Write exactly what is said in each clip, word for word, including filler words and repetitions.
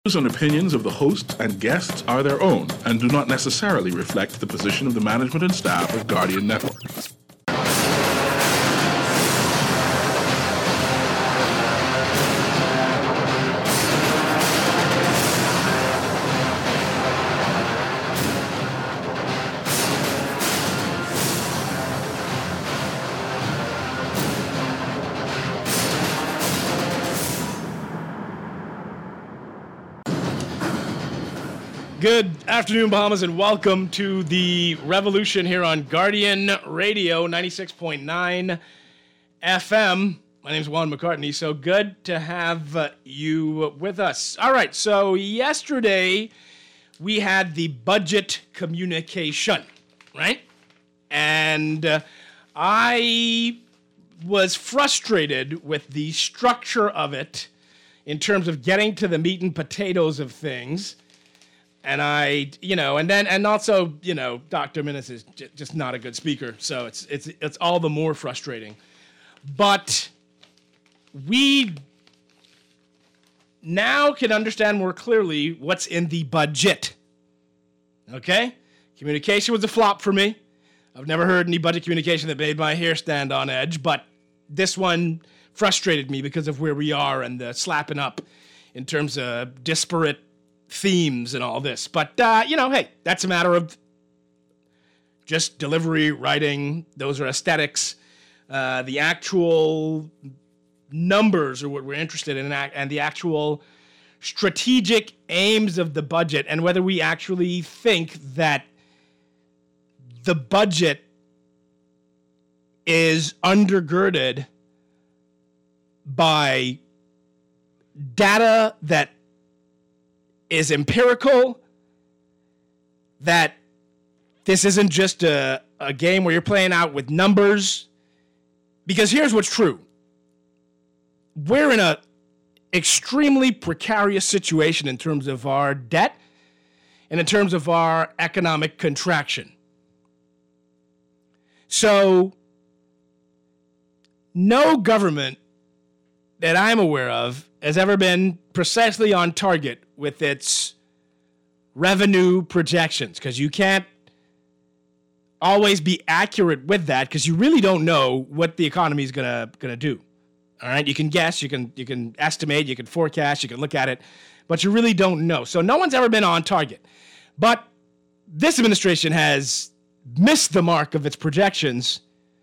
Views and opinions of the hosts and guests are their own and do not necessarily reflect the position of the management and staff of Guardian Network. Good afternoon, Bahamas, and welcome to the revolution here on Guardian Radio ninety-six point nine F M. My name is Juan McCartney, so good to have uh, you with us. All right, so yesterday we had the budget communication, right? And uh, I was frustrated with the structure of it in terms of getting to the meat and potatoes of things. And I, you know, and then, and also, you know, Doctor Minnis is j- just not a good speaker, so it's it's it's all the more frustrating. But we now can understand more clearly what's in the budget. Okay? Communication was a flop for me. I've never heard any budget communication that made my hair stand on edge, but this one frustrated me because of where we are and the slapping up in terms of disparate themes and all this. But, uh, you know, hey, that's a matter of just delivery, writing. Those are aesthetics. Uh, the actual numbers are what we're interested in, and the actual strategic aims of the budget, and whether we actually think that the budget is undergirded by data that is empirical, that this isn't just a, a game where you're playing out with numbers. Because here's what's true. We're in a extremely precarious situation in terms of our debt and in terms of our economic contraction. So, no government that I'm aware of has ever been precisely on target with its revenue projections, because you can't always be accurate with that, because you really don't know what the economy is gonna gonna do. All right, you can guess, you can you can estimate, you can forecast, you can look at it, but you really don't know. So no one's ever been on target. But this administration has missed the mark of its projections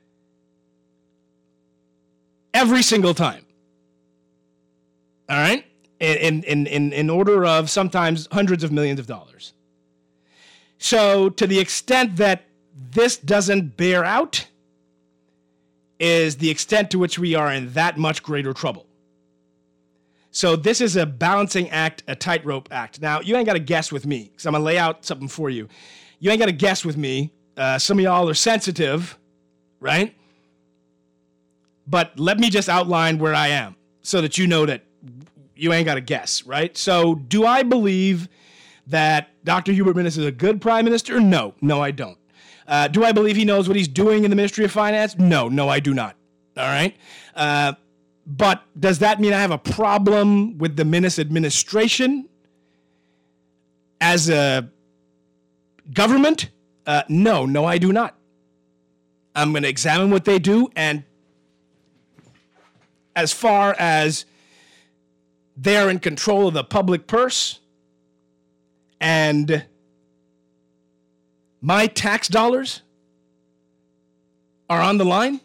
every single time. All right? In, in, in, in order of sometimes hundreds of millions of dollars. So to the extent that this doesn't bear out is the extent to which we are in that much greater trouble. So this is a balancing act, a tightrope act. Now, you ain't got to guess with me, because I'm going to lay out something for you. You ain't got to guess with me. Uh, some of y'all are sensitive, right? But let me just outline where I am so that you know that you ain't got to guess, right? So do I believe that Doctor Hubert Minnis is a good prime minister? No. No, I don't. Uh, do I believe he knows what he's doing in the Ministry of Finance? No. No, I do not. All right? Uh, but does that mean I have a problem with the Minnis administration as a government? Uh, no. No, I do not. I'm going to examine what they do, and as far as they're in control of the public purse and my tax dollars are on the line,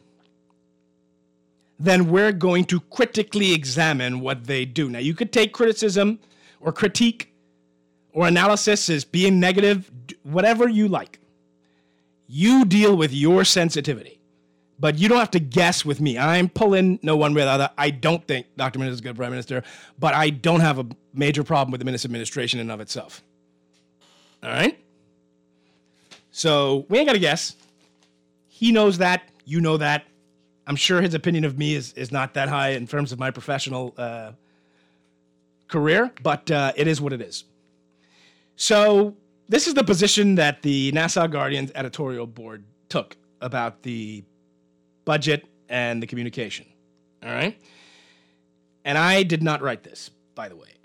then we're going to critically examine what they do. Now, you could take criticism or critique or analysis as being negative, whatever you like. You deal with your sensitivity. But you don't have to guess with me. I'm pulling no one way or the other. I don't think Doctor Minnis is a good prime minister, but I don't have a major problem with the Minnis administration in and of itself. All right? So we ain't got to guess. He knows that. You know that. I'm sure his opinion of me is, is not that high in terms of my professional uh, career, but uh, it is what it is. So this is the position that the Nassau Guardian's editorial board took about the budget and the communication. All right? And I did not write this, by the way.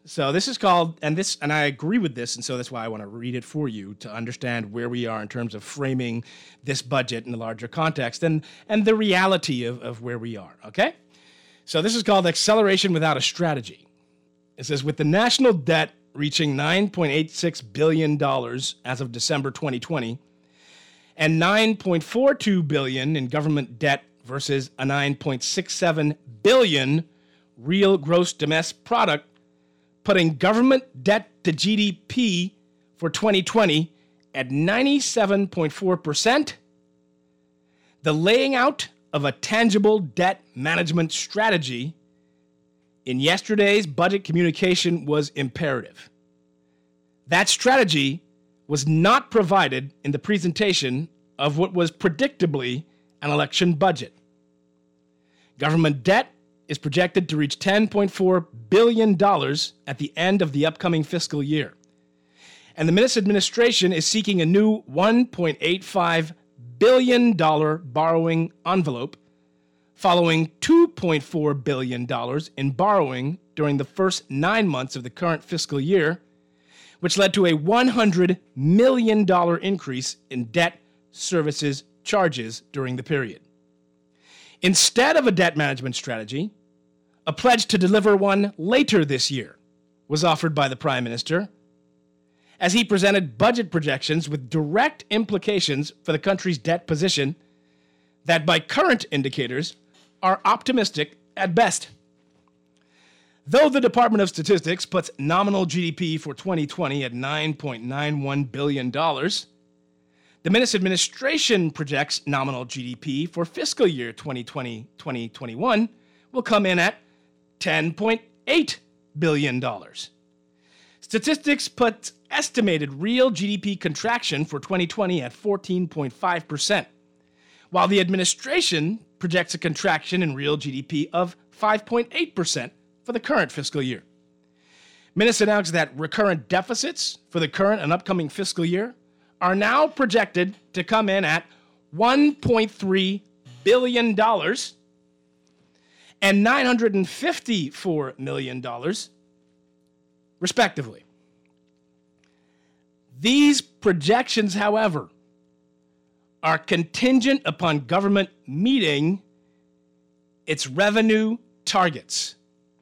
So this is called, and this, and I agree with this, and so that's why I want to read it for you to understand where we are in terms of framing this budget in a larger context and, and the reality of, of where we are, okay? So this is called Acceleration Without a Strategy. It says, with the national debt reaching nine point eight six billion dollars as of December twenty twenty, and nine point four two billion dollars in government debt versus a nine point six seven billion dollars real gross domestic product, putting government debt to G D P for twenty twenty at ninety-seven point four percent, the laying out of a tangible debt management strategy in yesterday's budget communication was imperative. That strategy was not provided in the presentation of what was predictably an election budget. Government debt is projected to reach ten point four billion dollars at the end of the upcoming fiscal year. And the Minnis administration is seeking a new one point eight five billion dollars borrowing envelope, following two point four billion dollars in borrowing during the first nine months of the current fiscal year, which led to a one hundred million dollars increase in debt services charges during the period. Instead of a debt management strategy, a pledge to deliver one later this year was offered by the Prime Minister, as he presented budget projections with direct implications for the country's debt position that, by current indicators, are optimistic at best. Though the Department of Statistics puts nominal G D P for twenty twenty at nine point nine one billion dollars, the Minnis administration projects nominal G D P for fiscal year twenty twenty to twenty twenty-one will come in at ten point eight billion dollars. Statistics puts estimated real G D P contraction for twenty twenty at fourteen point five percent, while the administration projects a contraction in real G D P of five point eight percent for the current fiscal year. Minnis announced that recurrent deficits for the current and upcoming fiscal year are now projected to come in at one point three billion dollars and nine hundred fifty-four million dollars, respectively. These projections, however, are contingent upon government meeting its revenue targets.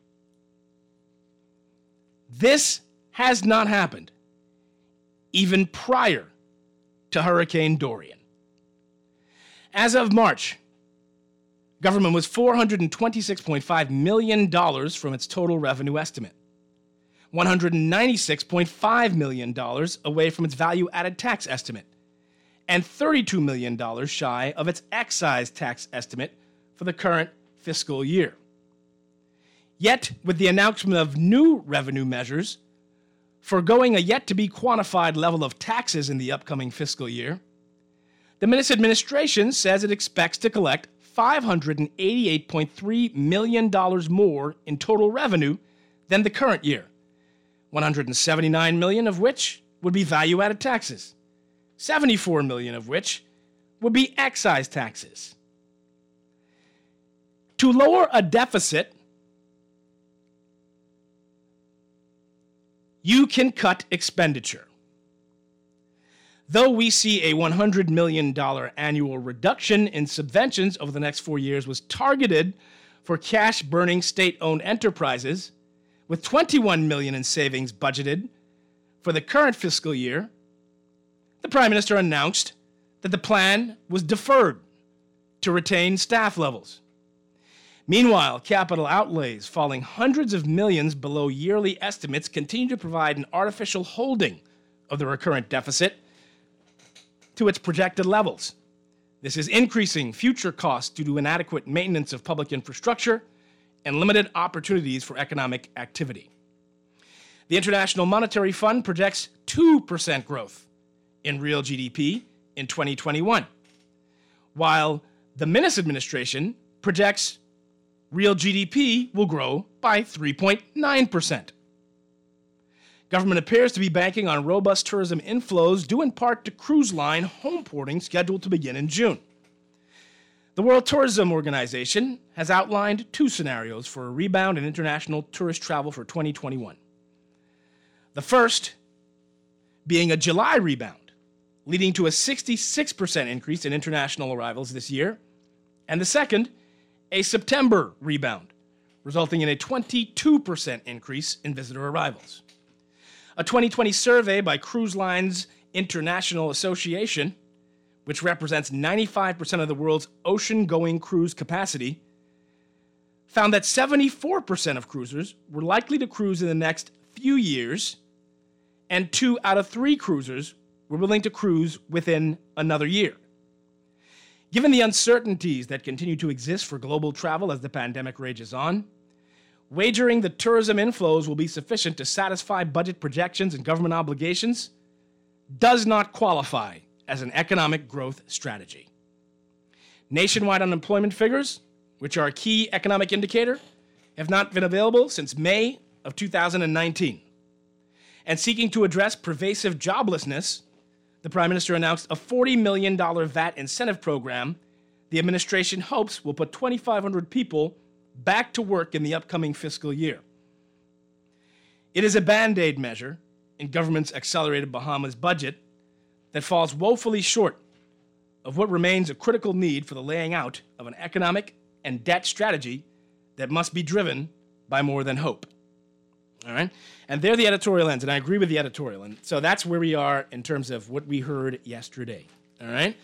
This has not happened, even prior to Hurricane Dorian. As of March, government was four hundred twenty-six point five million dollars from its total revenue estimate, one hundred ninety-six point five million dollars away from its value-added tax estimate, and thirty-two million dollars shy of its excise tax estimate for the current fiscal year. Yet, with the announcement of new revenue measures, foregoing a yet-to-be-quantified level of taxes in the upcoming fiscal year, the Minnis administration says it expects to collect five hundred eighty-eight point three million dollars more in total revenue than the current year, one hundred seventy-nine million dollars of which would be value-added taxes, seventy-four million dollars of which would be excise taxes. To lower a deficit, you can cut expenditure. Though we see a one hundred million dollars annual reduction in subventions over the next four years was targeted for cash-burning state-owned enterprises, with twenty-one million dollars in savings budgeted for the current fiscal year, the Prime Minister announced that the plan was deferred to retain staff levels. Meanwhile, capital outlays falling hundreds of millions below yearly estimates continue to provide an artificial holding of the recurrent deficit to its projected levels. This is increasing future costs due to inadequate maintenance of public infrastructure and limited opportunities for economic activity. The International Monetary Fund projects two percent growth in real G D P in twenty twenty-one, while the Minnis administration projects real G D P will grow by three point nine percent. Government appears to be banking on robust tourism inflows due in part to cruise line homeporting scheduled to begin in June. The World Tourism Organization has outlined two scenarios for a rebound in international tourist travel for twenty twenty-one. The first being a July rebound, leading to a sixty-six percent increase in international arrivals this year, and the second, a September rebound, resulting in a twenty-two percent increase in visitor arrivals. A twenty twenty survey by Cruise Lines International Association, which represents ninety-five percent of the world's ocean-going cruise capacity, found that seventy-four percent of cruisers were likely to cruise in the next few years, and two out of three cruisers were willing to cruise within another year. Given the uncertainties that continue to exist for global travel as the pandemic rages on, wagering the tourism inflows will be sufficient to satisfy budget projections and government obligations does not qualify as an economic growth strategy. Nationwide unemployment figures, which are a key economic indicator, have not been available since May of two thousand nineteen. And seeking to address pervasive joblessness, the Prime Minister announced a forty million dollars V A T incentive program the administration hopes will put twenty-five hundred people back to work in the upcoming fiscal year. It is a Band-Aid measure in government's accelerated Bahamas budget that falls woefully short of what remains a critical need for the laying out of an economic and debt strategy that must be driven by more than hope. All right? And they're the editorial ends, and I agree with the editorial. And so that's where we are in terms of what we heard yesterday. All right?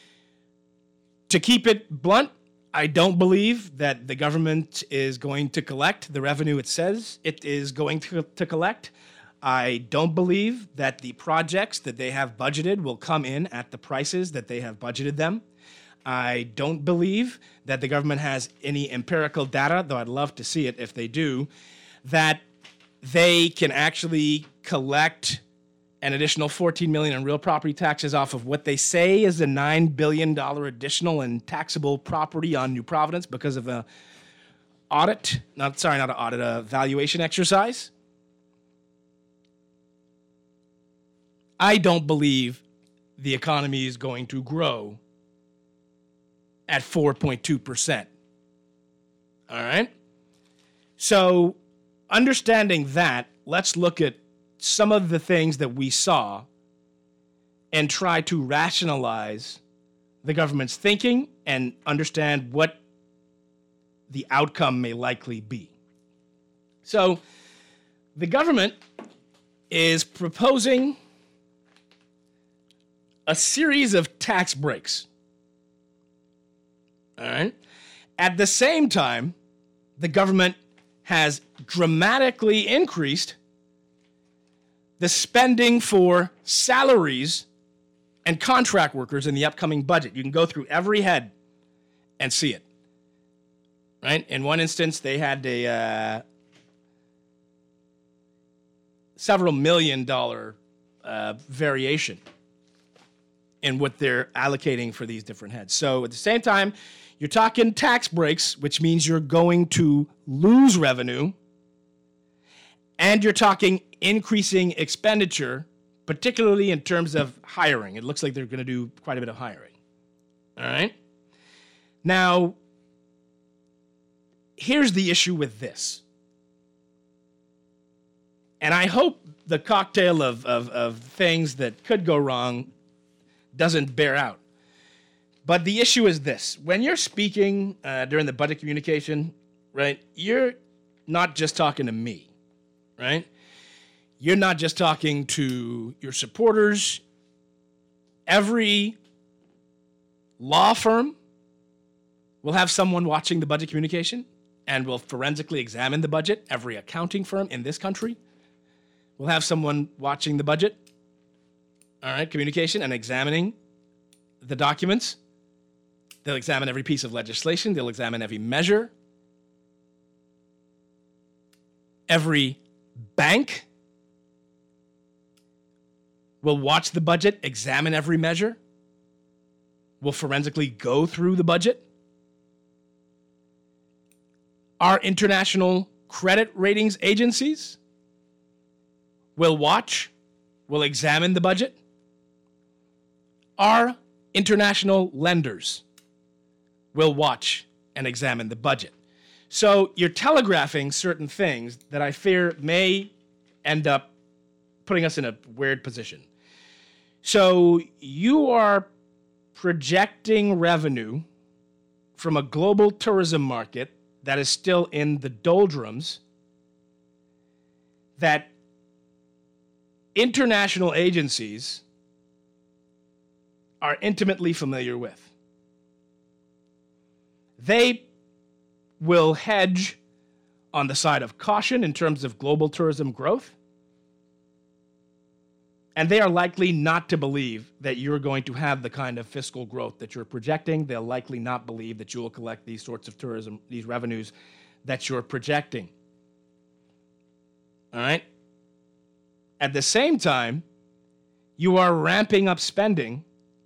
To keep it blunt, I don't believe that the government is going to collect the revenue it says it is going to, to collect. I don't believe that the projects that they have budgeted will come in at the prices that they have budgeted them. I don't believe that the government has any empirical data, though I'd love to see it if they do, that they can actually collect an additional fourteen million dollars in real property taxes off of what they say is a nine billion dollars additional in taxable property on New Providence because of a audit, not sorry, not an audit, a valuation exercise. I don't believe the economy is going to grow at four point two percent. All right? So, understanding that, let's look at some of the things that we saw and try to rationalize the government's thinking and understand what the outcome may likely be. So, the government is proposing a series of tax breaks. All right? At the same time, the government has dramatically increased the spending for salaries and contract workers in the upcoming budget. You can go through every head and see it. Right? In one instance, they had a uh, several million dollar uh, variation in what they're allocating for these different heads. So at the same time, you're talking tax breaks, which means you're going to lose revenue, and you're talking increasing expenditure, particularly in terms of hiring. It looks like they're going to do quite a bit of hiring. All right? Now, here's the issue with this. And I hope the cocktail of, of, of things that could go wrong doesn't bear out. But the issue is this. When you're speaking uh, during the budget communication, right, you're not just talking to me, right? You're not just talking to your supporters. Every law firm will have someone watching the budget communication and will forensically examine the budget. Every accounting firm in this country will have someone watching the budget, all right, communication, and examining the documents. They'll examine every piece of legislation. They'll examine every measure. Every bank will watch the budget, examine every measure, will forensically go through the budget. Our international credit ratings agencies will watch, will examine the budget. Our international lenders will watch and examine the budget. So you're telegraphing certain things that I fear may end up putting us in a weird position. So you are projecting revenue from a global tourism market that is still in the doldrums, that international agencies are intimately familiar with. They will hedge on the side of caution in terms of global tourism growth, and they are likely not to believe that you're going to have the kind of fiscal growth that you're projecting. They'll likely not believe that you will collect these sorts of tourism, these revenues that you're projecting. All right? At the same time, you are ramping up spending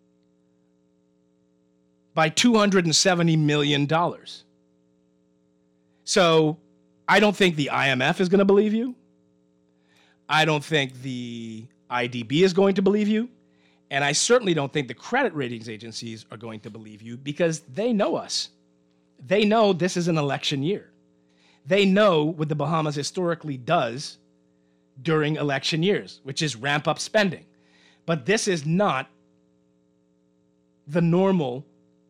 by two hundred seventy million dollars. So I don't think the I M F is going to believe you. I don't think the I D B is going to believe you. And I certainly don't think the credit ratings agencies are going to believe you, because they know us. They know this is an election year. They know what the Bahamas historically does during election years, which is ramp up spending. But this is not the normal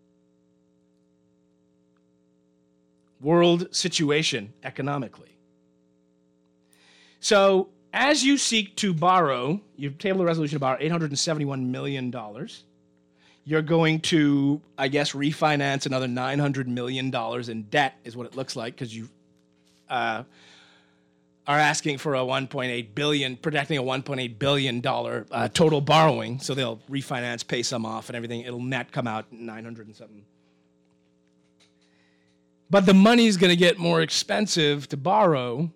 world situation economically. So as you seek to borrow, you've tabled a resolution to borrow eight hundred seventy-one million dollars. You're going to, I guess, refinance another nine hundred million dollars in debt, is what it looks like, because you uh, are asking for a one point eight billion dollars, projecting a one point eight billion dollars uh, total borrowing. So they'll refinance, pay some off, and everything. It'll net come out nine hundred and something. But the money's going to get more expensive to borrow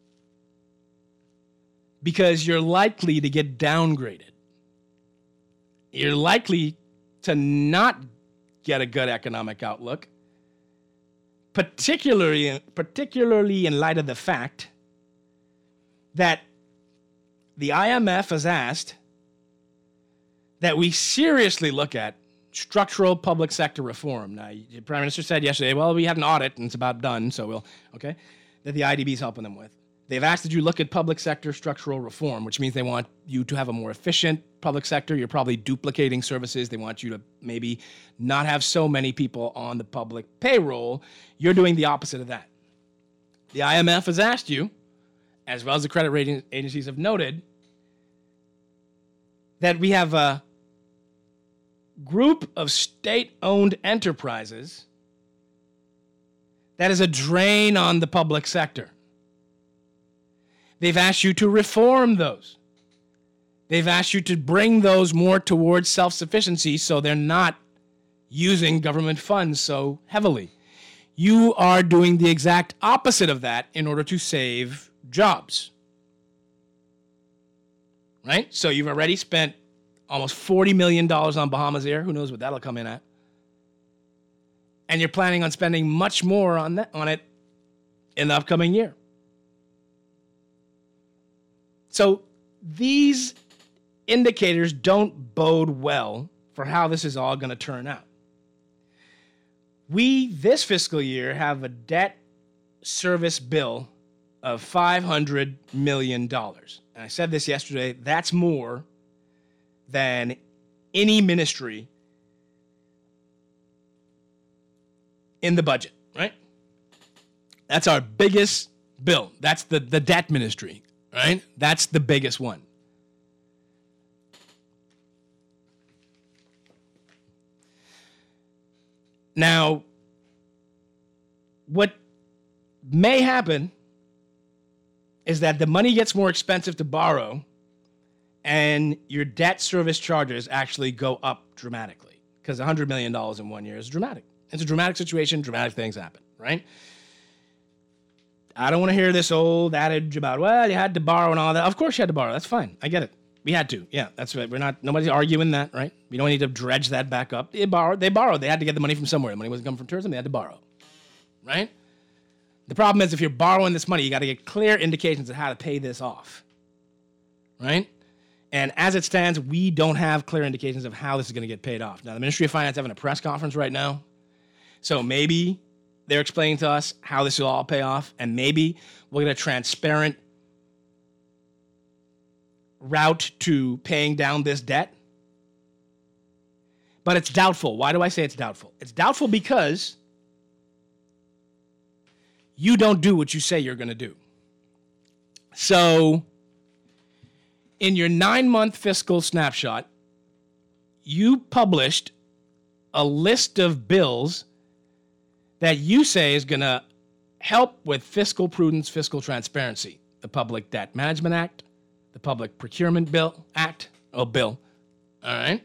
because you're likely to get downgraded. You're likely to not get a good economic outlook, particularly, particularly in light of the fact that the I M F has asked that we seriously look at structural public sector reform. Now, the Prime Minister said yesterday, well, we had an audit and it's about done, so we'll, okay, that the I D B is helping them with. They've asked that you look at public sector structural reform, which means they want you to have a more efficient public sector. You're probably duplicating services. They want you to maybe not have so many people on the public payroll. You're doing the opposite of that. The I M F has asked you, as well as the credit rating agencies have noted, that we have a group of state-owned enterprises that is a drain on the public sector. They've asked you to reform those. They've asked you to bring those more towards self-sufficiency so they're not using government funds so heavily. You are doing the exact opposite of that in order to save jobs. Right? So you've already spent almost forty million dollars on Bahamas Air. Who knows what that'll come in at? And you're planning on spending much more on that, on it in the upcoming year. So these indicators don't bode well for how this is all going to turn out. We, this fiscal year, have a debt service bill of five hundred million dollars. And I said this yesterday, that's more than any ministry in the budget, right? That's our biggest bill. That's the, the debt ministry, right? That's the biggest one. Now, what may happen is that the money gets more expensive to borrow and your debt service charges actually go up dramatically, because one hundred million dollars in one year is dramatic. It's a dramatic situation, dramatic things happen, right? I don't want to hear this old adage about, well, you had to borrow and all that. Of course you had to borrow. That's fine. I get it. We had to. Yeah, that's right. We're not, nobody's arguing that, right? We don't need to dredge that back up. They borrowed. They borrowed. They had to get the money from somewhere. The money wasn't coming from tourism. They had to borrow, right? The problem is if you're borrowing this money, you got to get clear indications of how to pay this off, right? And as it stands, we don't have clear indications of how this is going to get paid off. Now, the Ministry of Finance is having a press conference right now, so maybe they're explaining to us how this will all pay off, and maybe we'll get a transparent route to paying down this debt. But it's doubtful. Why do I say it's doubtful? It's doubtful because you don't do what you say you're going to do. So, in your nine-month fiscal snapshot, you published a list of bills that you say is going to help with fiscal prudence, fiscal transparency. The Public Debt Management Act, the Public Procurement Bill Act, oh, bill, all right?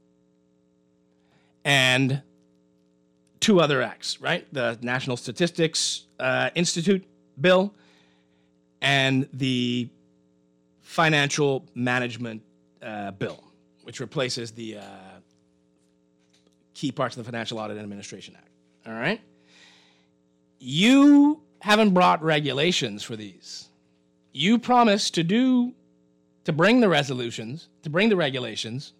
And two other acts, right? The National Statistics uh, Institute bill and the Financial Management uh, bill, which replaces the uh, key parts of the Financial Audit and Administration Act, all right? You haven't brought regulations for these. You promised to do, to bring the resolutions, to bring the regulations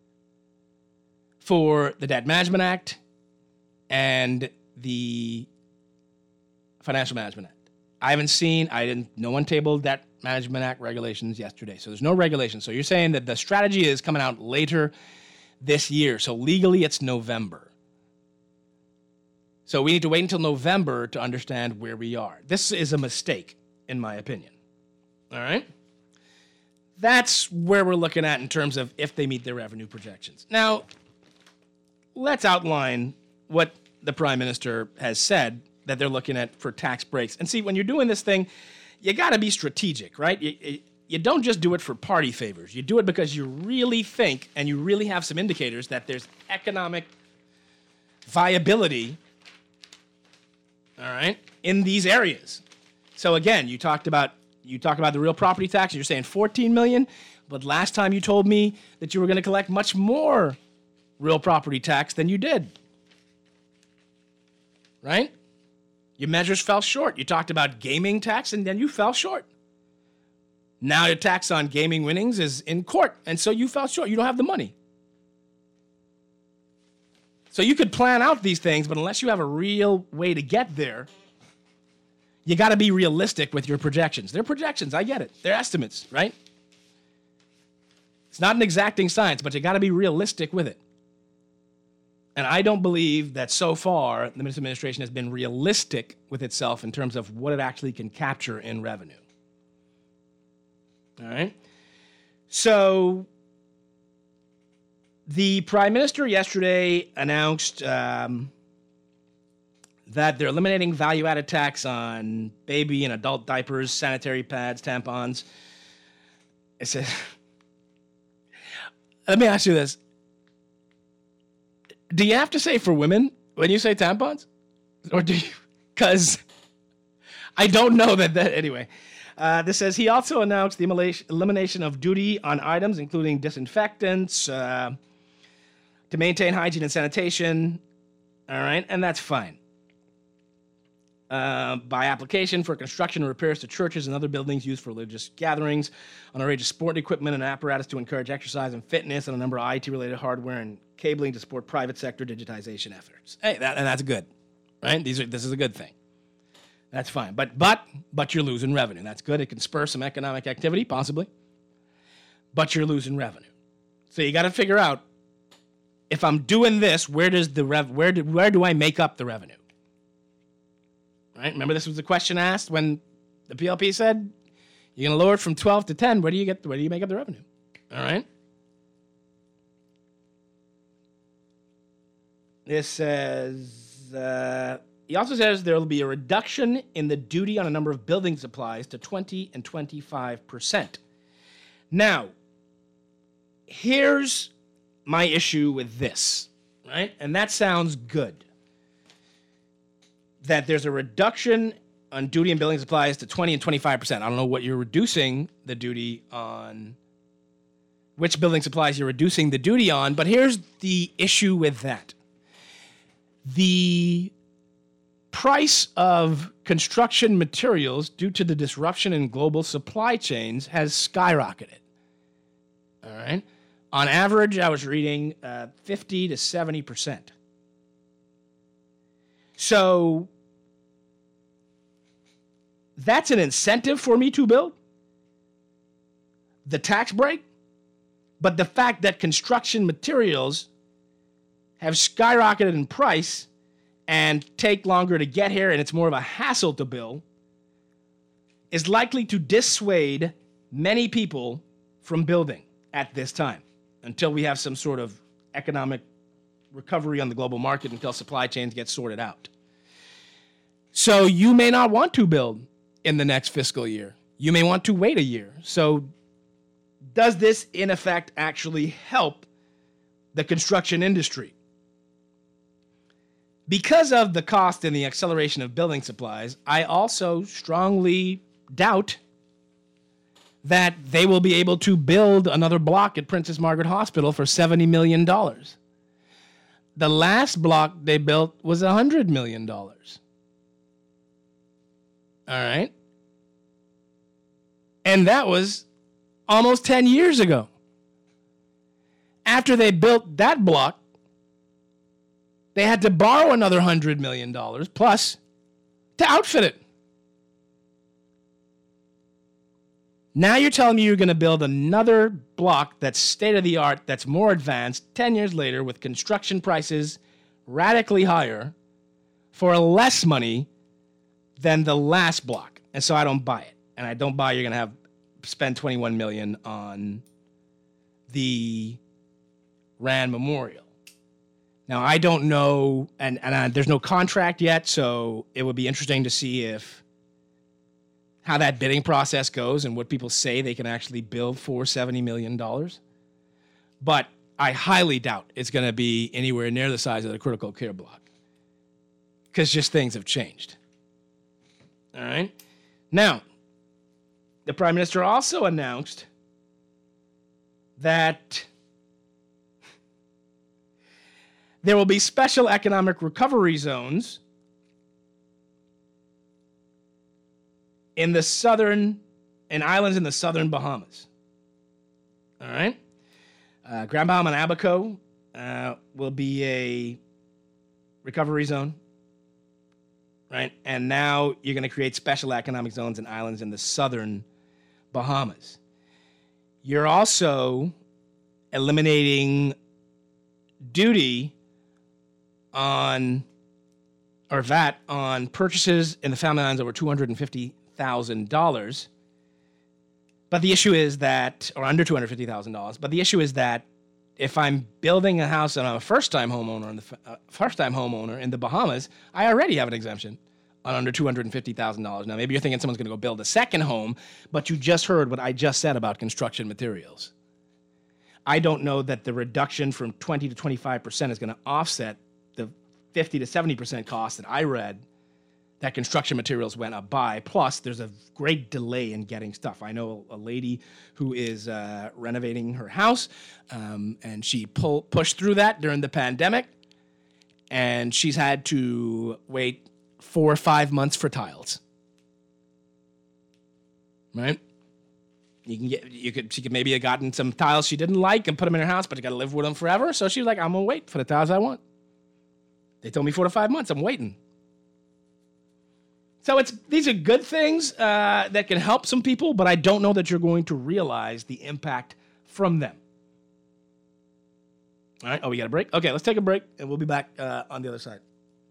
for the Debt Management Act and the Financial Management Act. I haven't seen, I didn't, no one tabled Debt Management Act regulations yesterday. So there's no regulation. So you're saying that the strategy is coming out later this year. So legally it's November. So we need to wait until November to understand where we are. This is a mistake, in my opinion. All right? That's where we're looking at in terms of if they meet their revenue projections. Now, let's outline what the Prime Minister has said that they're looking at for tax breaks. And see, when you're doing this thing, you got to be strategic, right? You, you don't just do it for party favors. You do it because you really think and you really have some indicators that there's economic viability, all right, in these areas. So again, you talked about you talked about the real property tax. You're saying fourteen million dollars, but last time you told me that you were going to collect much more real property tax than you did, right? Your measures fell short. You talked about gaming tax, and then you fell short. Now your tax on gaming winnings is in court, and so you fell short. You don't have the money. So you could plan out these things, but unless you have a real way to get there, you got to be realistic with your projections. They're projections. I get it. They're estimates, right? It's not an exacting science, but you got to be realistic with it. And I don't believe that so far the Minister administration has been realistic with itself in terms of what it actually can capture in revenue. All right? So the Prime Minister yesterday announced um, that they're eliminating value-added tax on baby and adult diapers, sanitary pads, tampons. It says, let me ask you this. Do you have to say for women when you say tampons? Or do you? Because I don't know that, that anyway. Uh, this says he also announced the elimination of duty on items, including disinfectants, uh, to maintain hygiene and sanitation. All right, and that's fine. Uh, by application for construction and repairs to churches and other buildings used for religious gatherings, on a range of sport equipment and apparatus to encourage exercise and fitness, and a number of I T-related hardware and cabling to support private sector digitization efforts. Hey, that, and that's good, right? These are this is a good thing. That's fine. But but but you're losing revenue. That's good. It can spur some economic activity, possibly. But you're losing revenue. So you got to figure out, if I'm doing this, where does the rev where do where do I make up the revenue? Right? Remember, this was the question asked when the P L P said, you're going to lower it from twelve to ten. Where do you get? Where do you make up the revenue? All right. This says, uh, he also says there will be a reduction in the duty on a number of building supplies to twenty and twenty-five percent. Now, here's my issue with this, right? And that sounds good. That there's a reduction on duty and building supplies to twenty and twenty-five percent. I don't know what you're reducing the duty on, which building supplies you're reducing the duty on, but here's the issue with that. The price of construction materials due to the disruption in global supply chains has skyrocketed. All right? On average, I was reading uh, fifty to seventy percent. So that's an incentive for me to build. the tax break, but the fact that construction materials have skyrocketed in price and take longer to get here and it's more of a hassle to build is likely to dissuade many people from building at this time until we have some sort of economic recovery on the global market, until supply chains get sorted out. So you may not want to build in the next fiscal year. You may want to wait a year. So does this, in effect, actually help the construction industry? Because of the cost and the acceleration of building supplies, I also strongly doubt that they will be able to build another block at Princess Margaret Hospital for seventy million dollars. The last block they built was one hundred million dollars. All right? And that was almost ten years ago. After they built that block, they had to borrow another one hundred million dollars plus to outfit it. Now you're telling me you're going to build another block that's state-of-the-art, that's more advanced, ten years later with construction prices radically higher for less money than the last block. And so I don't buy it. And I don't buy you're going to have spend twenty-one million dollars on the Rand Memorial. Now, I don't know, and, and uh, there's no contract yet, so it would be interesting to see if how that bidding process goes and what people say they can actually build for seventy million dollars. But I highly doubt it's going to be anywhere near the size of the critical care block because just things have changed. All right? Now, the Prime Minister also announced that there will be special economic recovery zones in the southern, in islands in the southern Bahamas. All right? Uh, Grand Bahama and Abaco uh, will be a recovery zone, right? And now you're going to create special economic zones in islands in the southern Bahamas. You're also eliminating duty on, or V A T on purchases in the family islands over two hundred fifty thousand dollars. But the issue is that, or under two hundred fifty thousand dollars, but the issue is that if I'm building a house and I'm a first-time homeowner in the uh, first-time homeowner in the Bahamas, I already have an exemption on under two hundred fifty thousand dollars. Now, maybe you're thinking someone's going to go build a second home, but you just heard what I just said about construction materials. I don't know that the reduction from twenty to twenty-five percent is going to offset the fifty to seventy percent cost that I read that construction materials went up by. Plus, there's a great delay in getting stuff. I know a lady who is uh, renovating her house, um, and she pull, pushed through that during the pandemic, and she's had to wait four or five months for tiles. Right? You can get, you could, she could maybe have gotten some tiles she didn't like and put them in her house, but you got to live with them forever. So she was like, I'm gonna wait for the tiles I want. They told me four to five months. I'm waiting. So it's these are good things uh, that can help some people, but I don't know that you're going to realize the impact from them. All right. Oh, we got a break? Okay, let's take a break, and we'll be back uh, on the other side.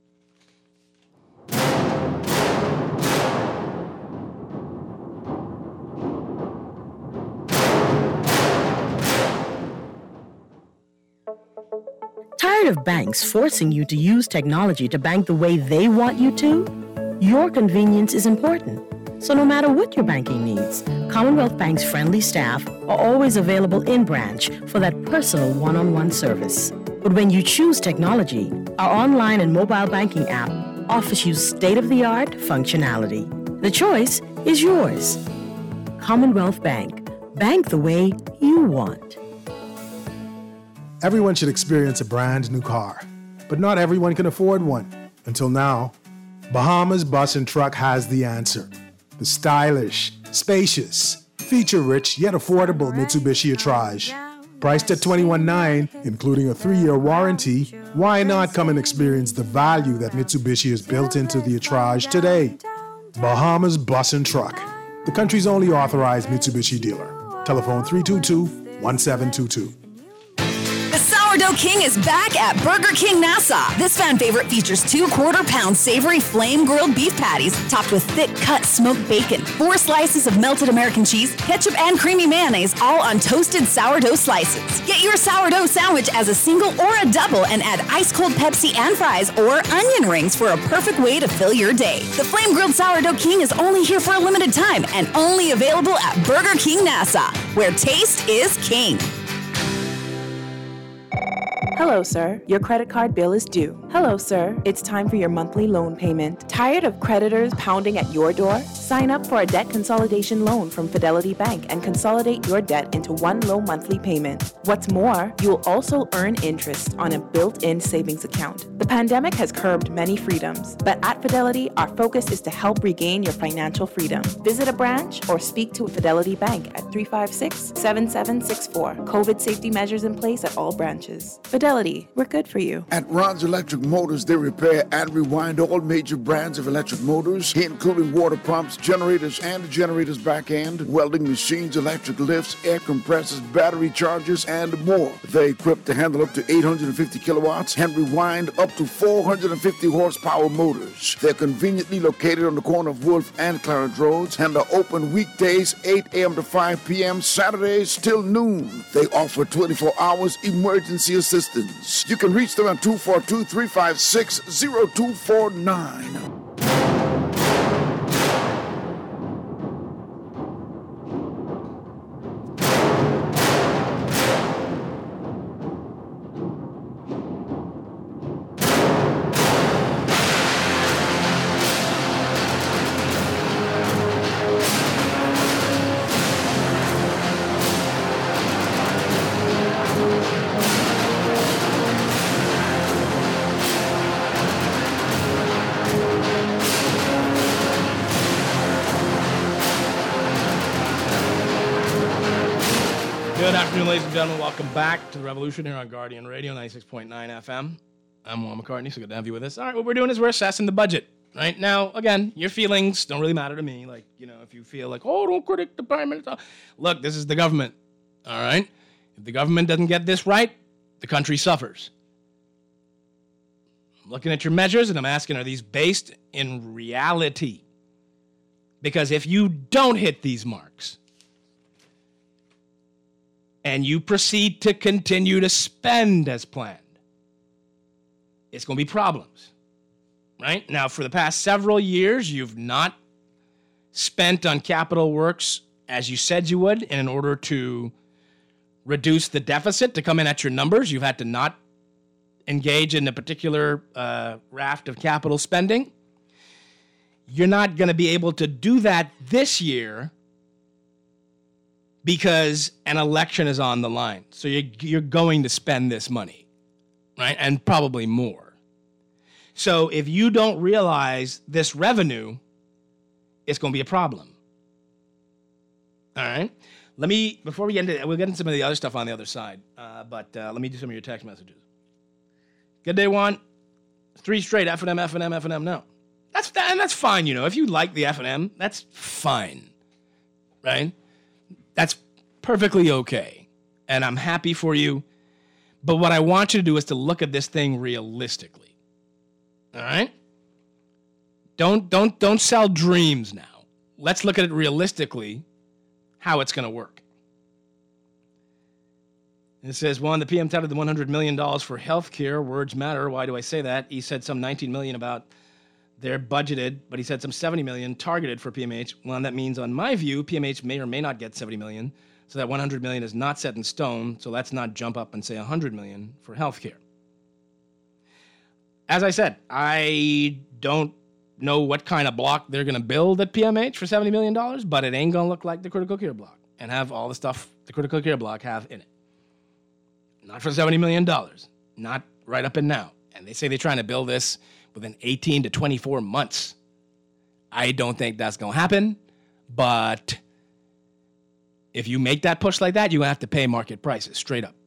Tired of banks forcing you to use technology to bank the way they want you to? Your convenience is important. So no matter what your banking needs, Commonwealth Bank's friendly staff are always available in branch for that personal one-on-one service. But when you choose technology, our online and mobile banking app offers you state-of-the-art functionality. The choice is yours. Commonwealth Bank. Bank the way you want. Everyone should experience a brand new car, but not everyone can afford one. Until now, Bahamas Bus and Truck has the answer. The stylish, spacious, feature-rich, yet affordable Mitsubishi Attrage. Priced at twenty-one thousand nine hundred dollars, including a three-year warranty, why not come and experience the value that Mitsubishi has built into the Attrage today? Bahamas Bus and Truck, the country's only authorized Mitsubishi dealer. Telephone three two two, one seven two two. The Sourdough King is back at Burger King Nassau. This fan favorite features two quarter-pound savory flame-grilled beef patties topped with thick-cut smoked bacon, four slices of melted American cheese, ketchup and creamy mayonnaise, all on toasted sourdough slices. Get your sourdough sandwich as a single or a double and add ice-cold Pepsi and fries or onion rings for a perfect way to fill your day. The flame-grilled Sourdough King is only here for a limited time and only available at Burger King Nassau, where taste is king. Hello, sir. Your credit card bill is due. Hello, sir. It's time for your monthly loan payment. Tired of creditors pounding at your door? Sign up for a debt consolidation loan from Fidelity Bank and consolidate your debt into one low monthly payment. What's more, you'll also earn interest on a built-in savings account. The pandemic has curbed many freedoms, but at Fidelity, our focus is to help regain your financial freedom. Visit a branch or speak to a Fidelity Bank at three five six, seven seven six four. COVID safety measures in place at all branches. Fidelity, we're good for you. At Ron's Electric Motors, they repair and rewind all major brands of electric motors, including water pumps, generators and the generator's back end, welding machines, electric lifts, air compressors, battery chargers, and more. They're equipped to handle up to eight hundred fifty kilowatts and rewind up to four hundred fifty horsepower motors. They're conveniently located on the corner of Wolf and Clarence Roads and are open weekdays eight a.m. to five p.m., Saturdays till noon. They offer twenty-four hours emergency assistance. You can reach them at two four two, three five six, zero two four nine. Good afternoon, ladies and gentlemen. Welcome back to the Revolution here on Guardian Radio, ninety-six point nine F M. I'm Juan McCartney, so good to have you with us. All right, what we're doing is we're assessing the budget. Right now, again, your feelings don't really matter to me. Like, you know, if you feel like, oh, don't critic the prime minister. Look, this is the government. All right? If the government doesn't get this right, the country suffers. I'm looking at your measures and I'm asking, are these based in reality? Because if you don't hit these marks, and you proceed to continue to spend as planned, it's going to be problems, right? Now, for the past several years, you've not spent on capital works as you said you would, and in order to reduce the deficit to come in at your numbers, you've had to not engage in a particular uh, raft of capital spending. You're not going to be able to do that this year because an election is on the line. So you're, you're going to spend this money, right? And probably more. So if you don't realize this revenue, it's going to be a problem. All right? Let me, before we get into, we'll get into some of the other stuff on the other side, uh, but uh, let me do some of your text messages. Good day, Juan. Three straight F and M, F and M, F and M. No. That's, and that's fine, you know. If you like the F and M, that's fine, right? That's perfectly okay, and I'm happy for you. But what I want you to do is to look at this thing realistically. All right? Don't don't don't sell dreams now. Let's look at it realistically, how it's going to work. It says, one, the P M touted the one hundred million dollars for health care. Words matter. Why do I say that? He said some nineteen million dollars about they're budgeted, but he said some seventy million dollars targeted for P M H. Well, that means, on my view, P M H may or may not get seventy million dollars, so that one hundred million dollars is not set in stone, so let's not jump up and say one hundred million dollars for healthcare. As I said, I don't know what kind of block they're going to build at P M H for seventy million dollars, but it ain't going to look like the critical care block and have all the stuff the critical care block have in it. Not for seventy million dollars, not right up and now. And they say they're trying to build this within eighteen to twenty-four months. I don't think that's going to happen, but if you make that push like that, you're going to have to pay market prices, straight up.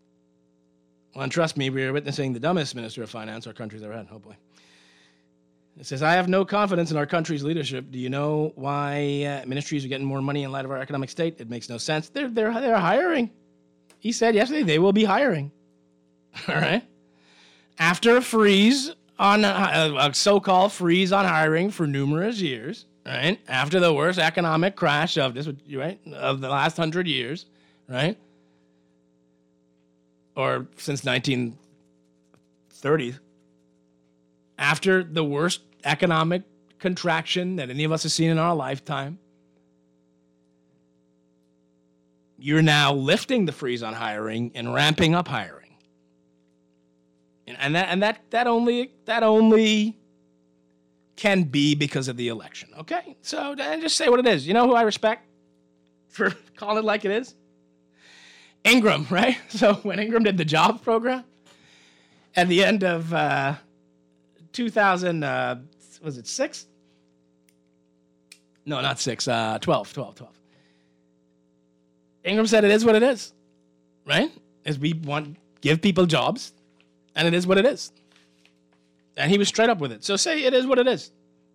Well, and trust me, we're witnessing the dumbest minister of finance our country's ever had, hopefully. It says, I have no confidence in our country's leadership. Do you know why uh, ministries are getting more money in light of our economic state? It makes no sense. They're, they're, they're hiring. He said yesterday they will be hiring. All right? After a freeze on uh, a so-called freeze on hiring for numerous years, right? After the worst economic crash of this, right, of the last hundred years, right? Or since nineteen thirty, after the worst economic contraction that any of us have seen in our lifetime, you're now lifting the freeze on hiring and ramping up hiring. And, and that and that that only that only can be because of the election. Okay? So just say what it is. You know who I respect for calling it like it is? Ingram, right? So when Ingram did the jobs program at the end of uh, two thousand, uh, was it six? No, not six, uh, twelve, twelve, twelve. Ingram said it is what it is, right? As we want give people jobs, and it is what it is. And he was straight up with it. So say it is what it is.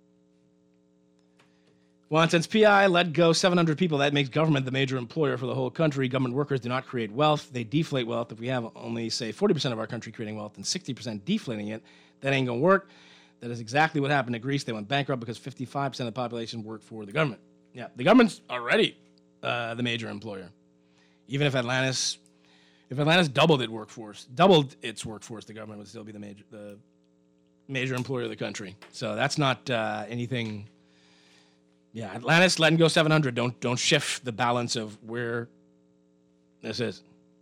Well, since P I let go seven hundred people, that makes government the major employer for the whole country. Government workers do not create wealth. They deflate wealth. If we have only, say, forty percent of our country creating wealth and sixty percent deflating it, that ain't going to work. That is exactly what happened to Greece. They went bankrupt because fifty-five percent of the population worked for the government. Yeah, the government's already uh, the major employer. Even if Atlantis, if Atlantis doubled its workforce, doubled its workforce, the government would still be the major, the major employer of the country. So that's not uh, anything. Yeah, Atlantis letting go seven hundred. Don't don't shift the balance of where this is.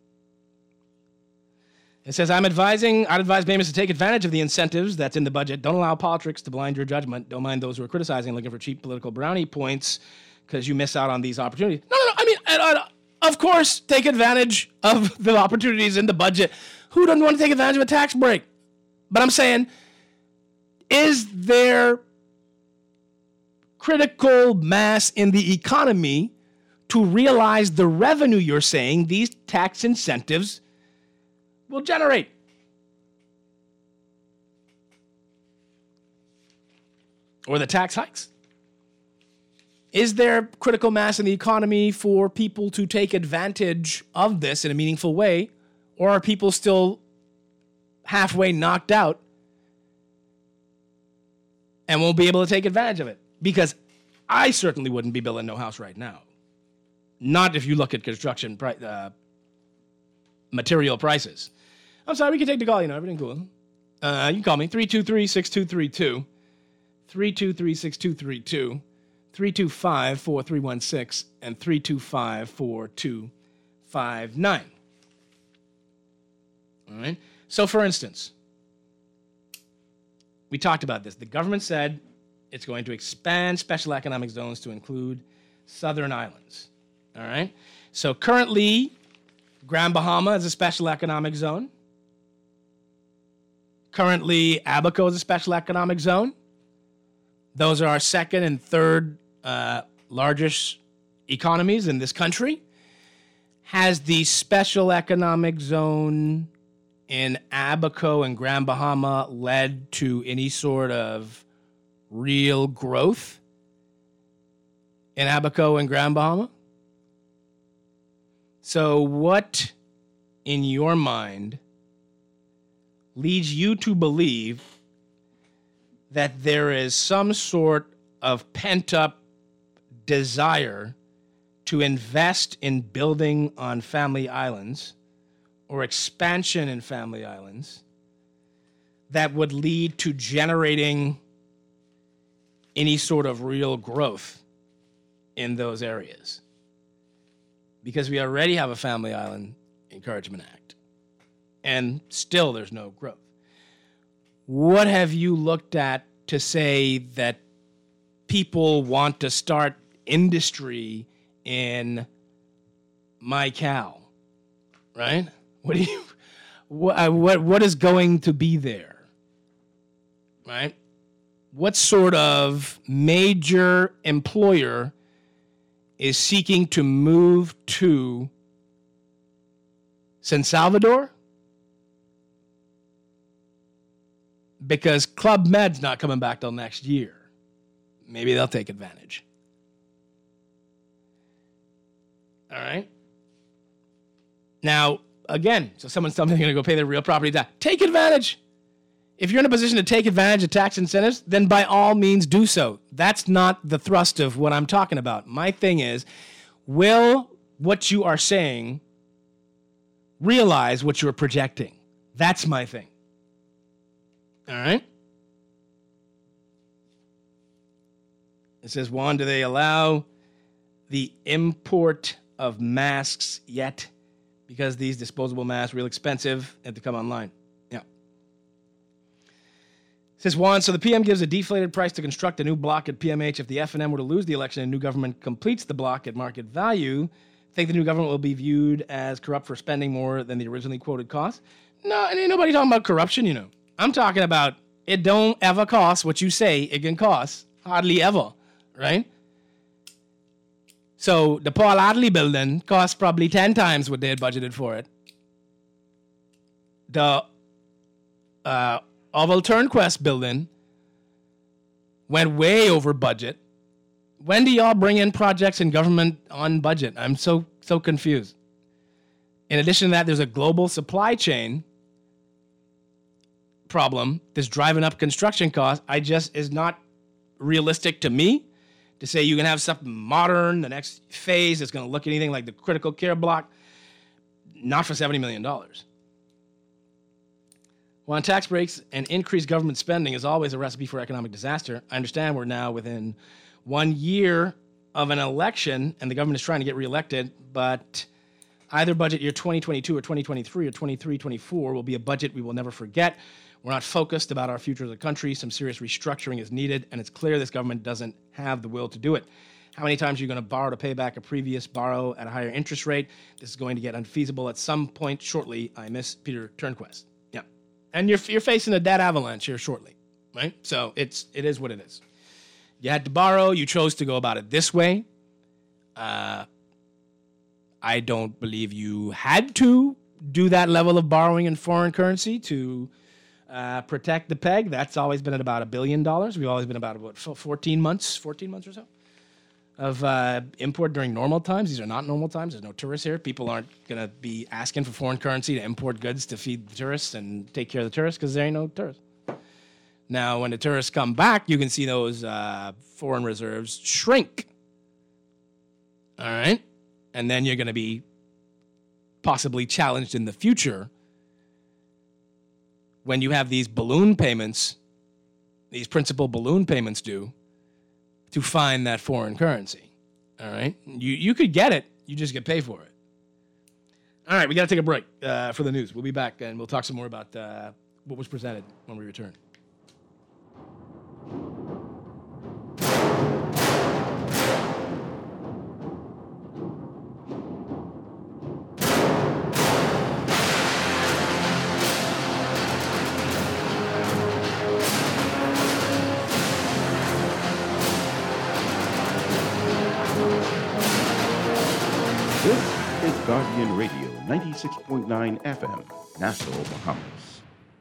It says, I'm advising, I'd advise Bamus to take advantage of the incentives that's in the budget. Don't allow politics to blind your judgment. Don't mind those who are criticizing and looking for cheap political brownie points because you miss out on these opportunities. No, no, no. I mean, uh, uh, of course, take advantage of the opportunities in the budget. Who doesn't want to take advantage of a tax break? But I'm saying, is there critical mass in the economy to realize the revenue you're saying these tax incentives will generate? Or the tax hikes? Is there critical mass in the economy for people to take advantage of this in a meaningful way? Or are people still halfway knocked out and won't be able to take advantage of it? Because I certainly wouldn't be building no house right now. Not if you look at construction pri- uh, material prices. I'm sorry, we can take the call, you know, everything cool. Uh, you can call me, three two three, six two three two, three two three, six two three two, three two five, four three one six, and three two five, four two five nine. All right? So, for instance, we talked about this. The government said it's going to expand special economic zones to include southern islands. All right? So, currently, Grand Bahama is a special economic zone. Currently, Abaco is a special economic zone. Those are our second and third uh, largest economies in this country. Has the special economic zone in Abaco and Grand Bahama led to any sort of real growth in Abaco and Grand Bahama? So what, in your mind, leads you to believe that there is some sort of pent-up desire to invest in building on family islands or expansion in family islands that would lead to generating any sort of real growth in those areas? Because we already have a Family Island Encouragement Act, and still there's no growth. What have you looked at to say that people want to start industry in MyCal, right? What do you, what, what, what is going to be there, right? What sort of major employer is seeking to move to San Salvador? because Club Med's not coming back till next year. Maybe they'll take advantage. All right. Now, again, so someone's telling me they're going to go pay their real property tax. Take advantage. If you're in a position to take advantage of tax incentives, then by all means do so. That's not the thrust of what I'm talking about. My thing is, will what you are saying realize what you're projecting? That's my thing. All right? It says, Juan, do they allow the import of masks yet? Because these disposable masks are real expensive and have to come online. Yeah. It says, Juan, so the P M gives a deflated price to construct a new block at P M H. If the F N M were to lose the election and new government completes the block at market value, think the new government will be viewed as corrupt for spending more than the originally quoted cost? No, and ain't nobody talking about corruption, you know. I'm talking about it don't ever cost what you say it can cost. Hardly ever, right? So the Paul Adley building cost probably ten times what they had budgeted for it. The uh, Oval Turnquest building went way over budget. When do y'all bring in projects in government on budget? I'm so, so confused. In addition to that, there's a global supply chain problem that's driving up construction costs. I just is not realistic to me to say you can have something modern, the next phase that's going to look anything like the critical care block, not for seventy million dollars. While tax breaks and increased government spending is always a recipe for economic disaster, I understand we're now within one year of an election and the government is trying to get reelected, but either budget year twenty twenty-two or twenty twenty-three or twenty-three twenty-four will be a budget we will never forget. We're not focused about our future as a country. Some serious restructuring is needed, and it's clear this government doesn't have the will to do it. How many times are you going to borrow to pay back a previous borrow at a higher interest rate? This is going to get unfeasible at some point shortly. I miss Peter Turnquest. Yeah. And you're you're facing a debt avalanche here shortly, right? So it's it is what it is. You had to borrow. You chose to go about it this way. Uh, I don't believe you had to do that level of borrowing in foreign currency to uh, protect the peg. That's always been at about a billion dollars. We've always been about, what, fourteen months, fourteen months or so of uh, import during normal times. These are not normal times. There's no tourists here. People aren't going to be asking for foreign currency to import goods to feed the tourists and take care of the tourists because there ain't no tourists. Now, when the tourists come back, you can see those uh, foreign reserves shrink. All right? And then you're going to be possibly challenged in the future when you have these balloon payments, these principal balloon payments due, to find that foreign currency. All right? You you could get it. You just get paid for it. All right, we got to take a break uh, for the news. We'll be back, and we'll talk some more about uh, what was presented when we return. Guardian Radio, ninety-six point nine F M, Nassau, Bahamas.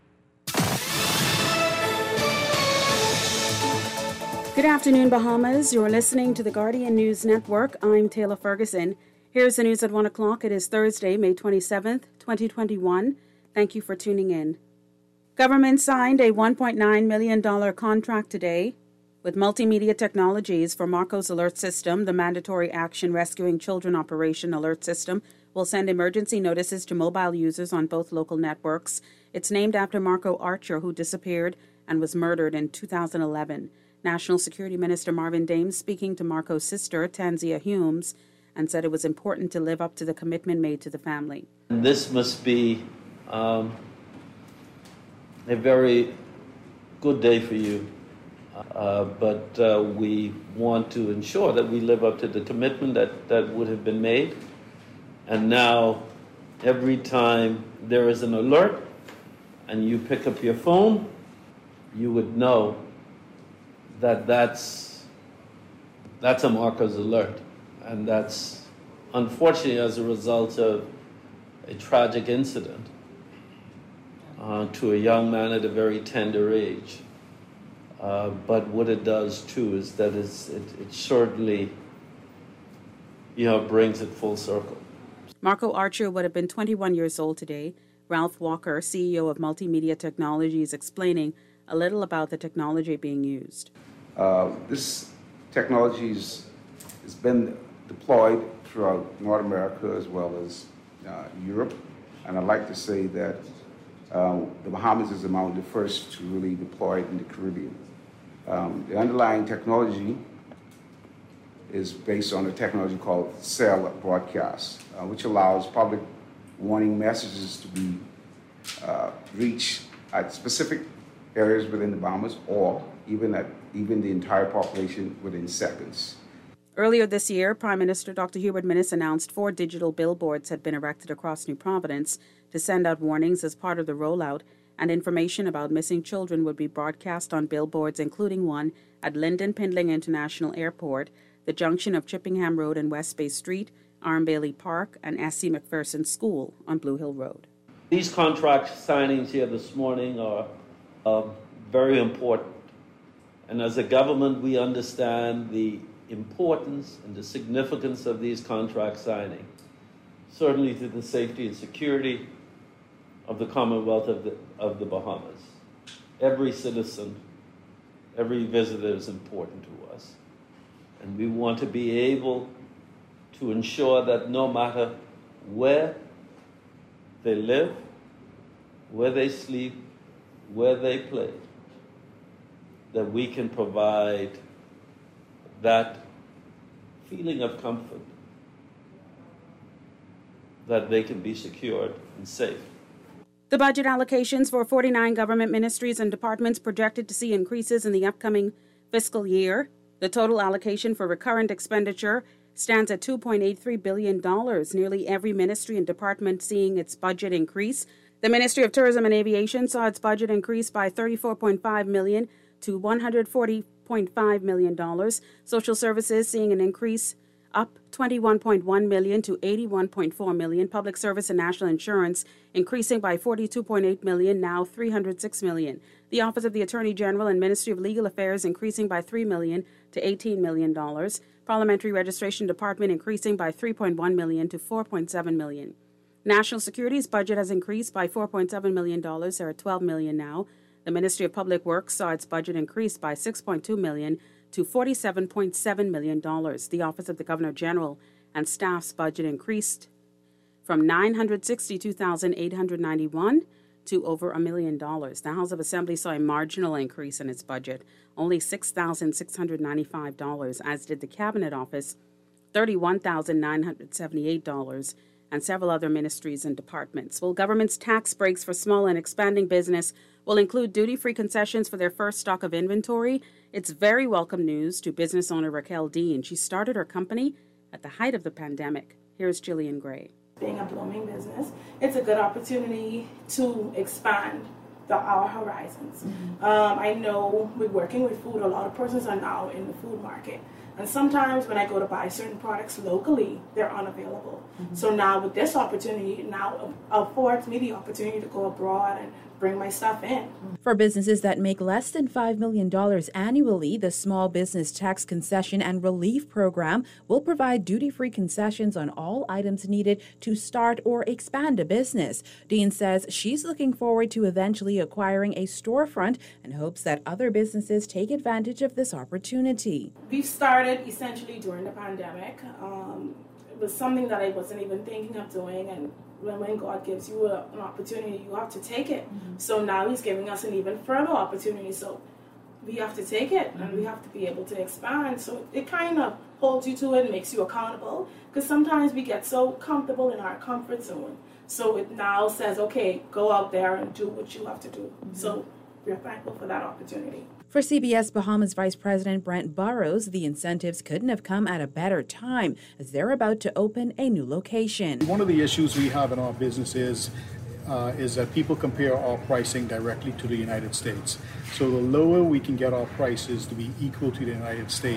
Good afternoon, Bahamas. You're listening to the Guardian News Network. I'm Taylor Ferguson. Here's the news at one o'clock. It is Thursday, May twenty-seventh, twenty twenty-one. Thank you for tuning in. Government signed a one point nine million dollars contract today with Multimedia Technologies for Marco's Alert System. The Mandatory Action Rescuing Children Operation Alert System will send emergency notices to mobile users on both local networks. It's named after Marco Archer, who disappeared and was murdered in two thousand eleven. National Security Minister Marvin Dames speaking to Marco's sister, Tanzia Humes, and said it was important to live up to the commitment made to the family. This must be um, a very good day for you. Uh, but uh, we want to ensure that we live up to the commitment that, that would have been made. And now, every time there is an alert and you pick up your phone, you would know that that's, that's a Marco's alert. And that's, unfortunately, as a result of a tragic incident. uh, to a young man at a very tender age. Uh, but what it does too is that it's, it, it certainly, you know, brings it full circle. Marco Archer would have been twenty-one years old today. Ralph Walker, C E O of Multimedia Technologies, explaining a little about the technology being used. Uh, this technology has been deployed throughout North America as well as uh, Europe. And I'd like to say that uh, the Bahamas is among the first to really deploy it in the Caribbean. Um, the underlying technology is based on a technology called cell broadcast, uh, which allows public warning messages to be uh, reached at specific areas within the Bahamas or even at even the entire population within seconds. Earlier this year, Prime Minister Doctor Hubert Minnis announced four digital billboards had been erected across New Providence to send out warnings as part of the rollout, and information about missing children would be broadcast on billboards, including one at Lyndon Pindling International Airport, the junction of Chippingham Road and West Bay Street, Arm Bailey Park, and S C McPherson School on Blue Hill Road. These contract signings here this morning are uh, very important. And as a government, we understand the importance and the significance of these contract signings, certainly to the safety and security of the Commonwealth of the, of the Bahamas. Every citizen, every visitor is important to us. And we want to be able to ensure that no matter where they live, where they sleep, where they play, that we can provide that feeling of comfort, that they can be secured and safe. The budget allocations for forty-nine government ministries and departments projected to see increases in the upcoming fiscal year. The total allocation for recurrent expenditure stands at two point eight three billion dollars, nearly every ministry and department seeing its budget increase. The Ministry of Tourism and Aviation saw its budget increase by thirty-four point five million dollars to one hundred forty point five million dollars. Social Services seeing an increase up twenty-one point one million dollars to eighty-one point four million dollars. Public Service and National Insurance increasing by forty-two point eight million dollars, now three hundred six million dollars. The Office of the Attorney General and Ministry of Legal Affairs increasing by three million dollars to eighteen million dollars. Parliamentary Registration Department increasing by three point one million dollars to four point seven million dollars. National Security's budget has increased by four point seven million dollars. They're at twelve million dollars now. The Ministry of Public Works saw its budget increase by six point two million dollars to forty-seven point seven million dollars. The Office of the Governor General and staff's budget increased from nine hundred sixty-two thousand eight hundred ninety-one dollars to over a million dollars. The House of Assembly saw a marginal increase in its budget, only six thousand six hundred ninety-five dollars, as did the Cabinet Office, thirty-one thousand nine hundred seventy-eight dollars, and several other ministries and departments. Well, government's tax breaks for small and expanding business will include duty-free concessions for their first stock of inventory. It's very welcome news to business owner Raquel Dean. She started her company at the height of the pandemic. Here's Jillian Gray. Being a blooming business, it's a good opportunity to expand the, our horizons. Mm-hmm. Um, I know with working with food, a lot of persons are now in the food market. And sometimes when I go to buy certain products locally, they're unavailable. Mm-hmm. So now with this opportunity, it now affords me the opportunity to go abroad and bring my stuff in. For businesses that make less than five million dollars annually, the Small Business Tax Concession and Relief Program will provide duty-free concessions on all items needed to start or expand a business. Dean says she's looking forward to eventually acquiring a storefront and hopes that other businesses take advantage of this opportunity. We've started essentially during the pandemic. Um, it was something that I wasn't even thinking of doing, and when, when God gives you a, an opportunity, you have to take it. Mm-hmm. So now he's giving us an even further opportunity. So we have to take it, mm-hmm. and we have to be able to expand. So it kind of holds you to it, makes you accountable, because sometimes we get so comfortable in our comfort zone. So it now says, okay, go out there and do what you have to do. Mm-hmm. So we're thankful for that opportunity. For C B S Bahamas Vice President Brent Burrows, the incentives couldn't have come at a better time as they're about to open a new location. One of the issues we have in our business is, uh, is that people compare our pricing directly to the United States. So the lower we can get our prices to be equal to the United States,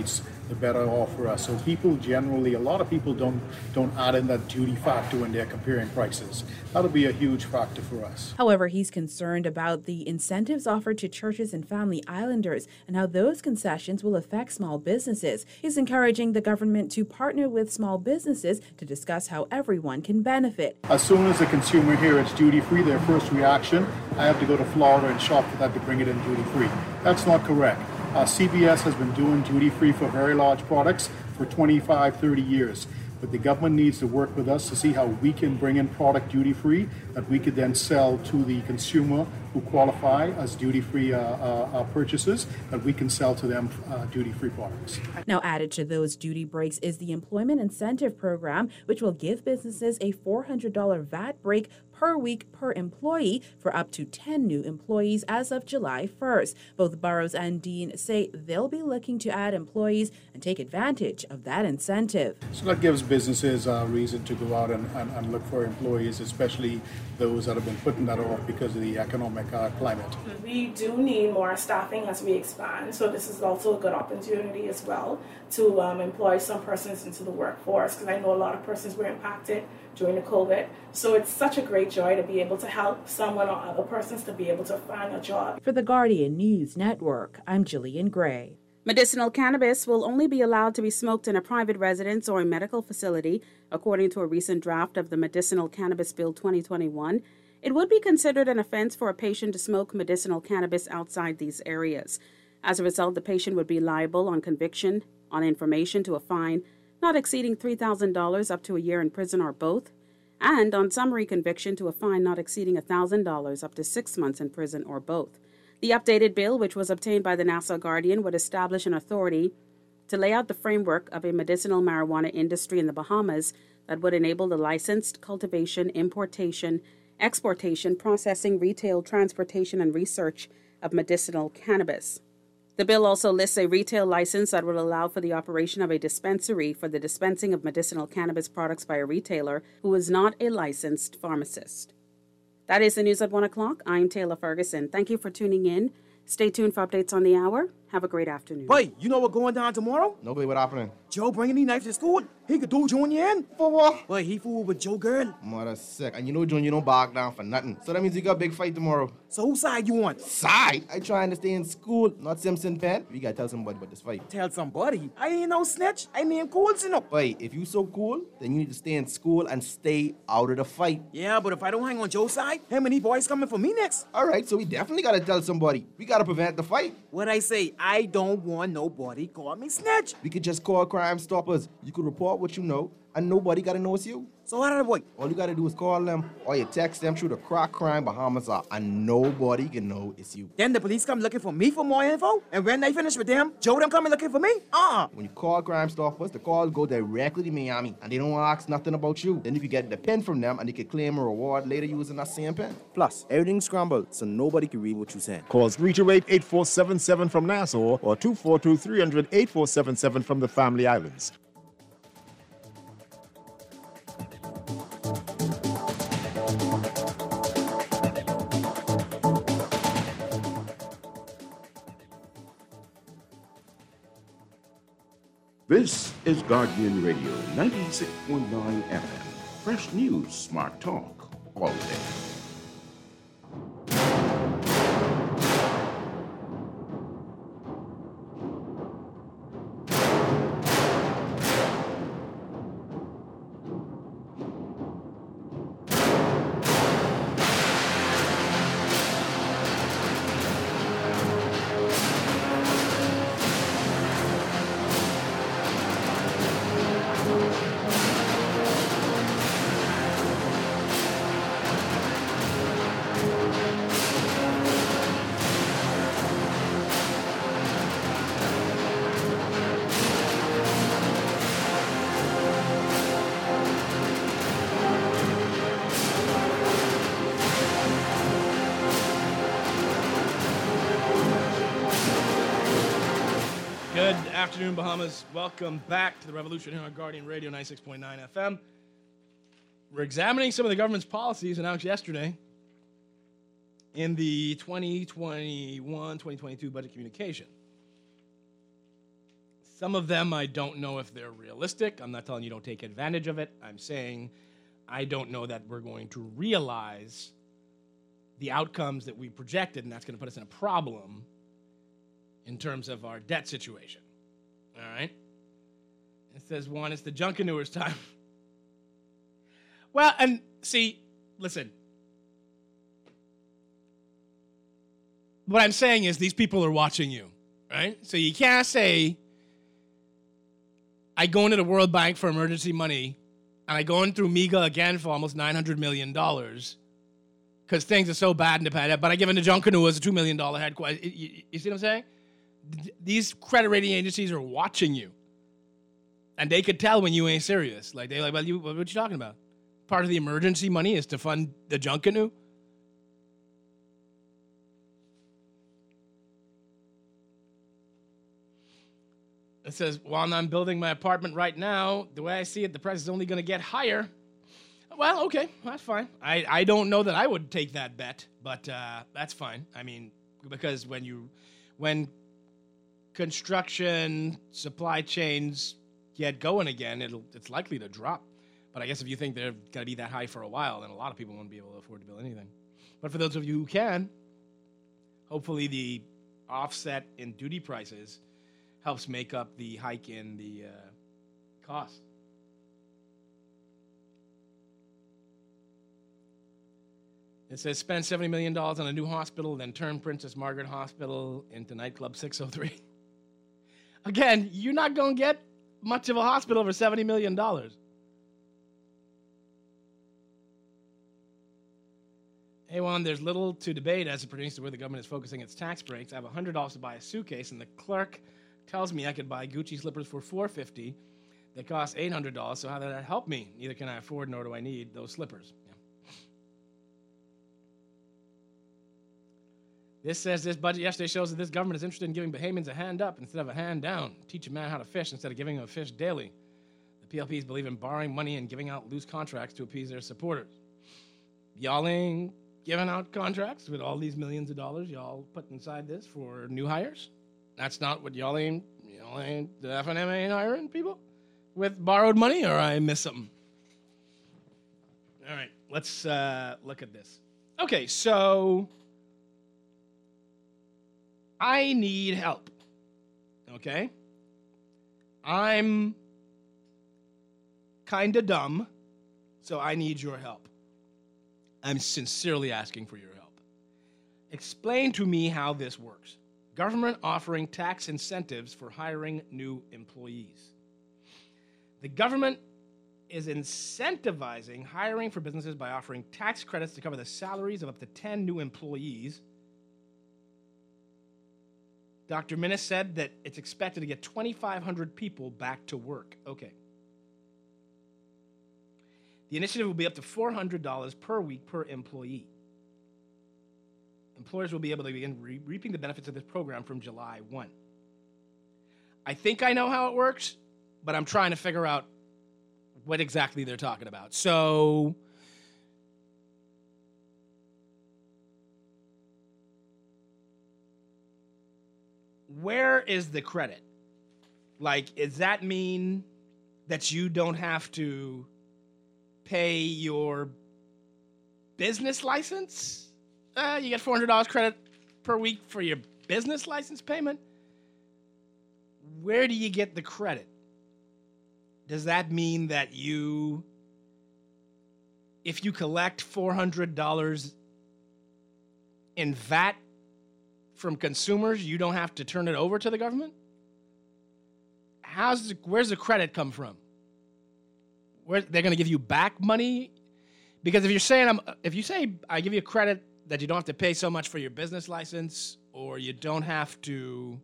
the better off for us. So people generally, a lot of people don't don't add in that duty factor when they're comparing prices. That'll be a huge factor for us. However, he's concerned about the incentives offered to churches and family islanders and how those concessions will affect small businesses. He's encouraging the government to partner with small businesses to discuss how everyone can benefit. As soon as the consumer hears it's duty-free, their first reaction, I have to go to Florida and shop for that to bring it in duty-free. That's not correct. Uh, C B S has been doing duty-free for very large products for twenty-five, thirty years. But the government needs to work with us to see how we can bring in product duty-free that we could then sell to the consumer who qualify as duty-free uh, uh, uh, purchases, that we can sell to them uh, duty-free products. Now added to those duty breaks is the Employment Incentive Program, which will give businesses a four hundred dollars V A T break per week per employee for up to ten new employees as of July first. Both Burroughs and Dean say they'll be looking to add employees and take advantage of that incentive. So that gives businesses a reason to go out and, and, and look for employees, especially those that have been putting that off because of the economic uh, climate. We do need more staffing as we expand, so this is also a good opportunity as well to um, employ some persons into the workforce, because I know a lot of persons were impacted during the COVID. So it's such a great joy to be able to help someone or other persons to be able to find a job. For the Guardian News Network, I'm Jillian Gray. Medicinal cannabis will only be allowed to be smoked in a private residence or a medical facility, according to a recent draft of the Medicinal Cannabis Bill twenty twenty-one. It would be considered an offense for a patient to smoke medicinal cannabis outside these areas. As a result, the patient would be liable on conviction, on information, to a fine not exceeding three thousand dollars up to a year in prison or both, and on summary conviction to a fine not exceeding one thousand dollars up to six months in prison or both. The updated bill, which was obtained by the Nassau Guardian, would establish an authority to lay out the framework of a medicinal marijuana industry in the Bahamas that would enable the licensed cultivation, importation, exportation, processing, retail, transportation, and research of medicinal cannabis. The bill also lists a retail license that will allow for the operation of a dispensary for the dispensing of medicinal cannabis products by a retailer who is not a licensed pharmacist. That is the news at one o'clock. I'm Taylor Ferguson. Thank you for tuning in. Stay tuned for updates on the hour. Have a great afternoon. Wait, you know what's going down tomorrow? Nobody, what happening? Joe bringing these knives to school. He could do Junior in. For what? Wait, he fooled with Joe girl. Mother sick. And you know Junior don't bark down for nothing. So that means you got a big fight tomorrow. So whose side you on? Side? I trying to stay in school, not Simpson Pen. We gotta tell somebody about this fight. Tell somebody? I ain't no snitch. I mean cool, you know. Wait, if you so cool, then you need to stay in school and stay out of the fight. Yeah, but if I don't hang on Joe's side, him and these boys coming for me next. All right, so we definitely gotta tell somebody. We gotta prevent the fight. What I say, I don't want nobody call me snitch. We could just call Crime Stoppers. You could report what you know, and nobody gotta know it's you. So how did I wait? All you gotta do is call them, or you text them through the Crack Crime Bahamas app, and nobody can know it's you. Then the police come looking for me for more info, and when they finish with them, Joe them coming looking for me? Uh-uh. When you call Crime Stoppers, the calls go directly to Miami, and they don't ask nothing about you. Then you can get the pen from them, and they can claim a reward later using that same pen. Plus, everything's scrambled, so nobody can read what you're saying. Call three two eight, eight four seven seven from Nassau or two four two, three hundred, eight four seven seven from the Family Islands. This is Guardian Radio ninety-six point nine F M. Fresh news, smart talk, all day. Good afternoon, Bahamas. Welcome back to the Revolution here on Guardian Radio ninety-six point nine F M. We're examining some of the government's policies announced yesterday in the twenty twenty-one twenty twenty-two budget communication. Some of them, I don't know if they're realistic. I'm not telling you don't take advantage of it. I'm saying I don't know that we're going to realize the outcomes that we projected, and that's going to put us in a problem in terms of our debt situation. All right? It says, one, it's the Junkanooers time. Well, and see, listen. What I'm saying is these people are watching you, right? So you can't say, I go into the World Bank for emergency money, and I go in through MEGA again for almost nine hundred million dollars because things are so bad in the pandemic, but I give in to Junkanooers a two million dollars headquarters. You, you see what I'm saying? These credit rating agencies are watching you. And they could tell when you ain't serious. Like, they're like, well, you, what are you talking about? Part of the emergency money is to fund the Junkanoo? It says, while I'm building my apartment right now, the way I see it, the price is only going to get higher. Well, okay, that's fine. I, I don't know that I would take that bet, but uh, that's fine. I mean, because when you, when construction, supply chains get going again, it'll it's likely to drop. But I guess if you think they're going to be that high for a while, then a lot of people won't be able to afford to build anything. But for those of you who can, hopefully the offset in duty prices helps make up the hike in the uh, cost. It says, spend seventy million dollars on a new hospital, then turn Princess Margaret Hospital into nightclub six oh three. Again, you're not going to get much of a hospital for seventy million dollars. Hey, Juan, there's little to debate as it pertains to where the government is focusing its tax breaks. I have one hundred dollars to buy a suitcase, and the clerk tells me I could buy Gucci slippers for four hundred fifty dollars. They cost eight hundred dollars, so how does that help me? Neither can I afford nor do I need those slippers. Yeah. This says this budget yesterday shows that this government is interested in giving Bahamians a hand up instead of a hand down. Teach a man how to fish instead of giving him a fish daily. The P L Ps believe in borrowing money and giving out loose contracts to appease their supporters. Y'all ain't giving out contracts with all these millions of dollars y'all put inside this for new hires? That's not what y'all ain't, y'all ain't, the F N M ain't hiring people with borrowed money, or I miss something? All right, let's uh, look at this. Okay, so I need help, okay? I'm kind of dumb, so I need your help. I'm sincerely asking for your help. Explain to me how this works. Government offering tax incentives for hiring new employees. The government is incentivizing hiring for businesses by offering tax credits to cover the salaries of up to ten new employees. Doctor Minnis said that it's expected to get twenty-five hundred people back to work. Okay. The initiative will be up to four hundred dollars per week per employee. Employers will be able to begin re- reaping the benefits of this program from July first. I think I know how it works, but I'm trying to figure out what exactly they're talking about. So, where is the credit? Like, does that mean that you don't have to pay your business license? Uh, you get four hundred dollars credit per week for your business license payment? Where do you get the credit? Does that mean that you, if you collect four hundred dollars in V A T from consumers, you don't have to turn it over to the government? How's the, where's the credit come from? Where they're going to give you back money? Because if you're saying I'm, if you say I give you credit that you don't have to pay so much for your business license, or you don't have to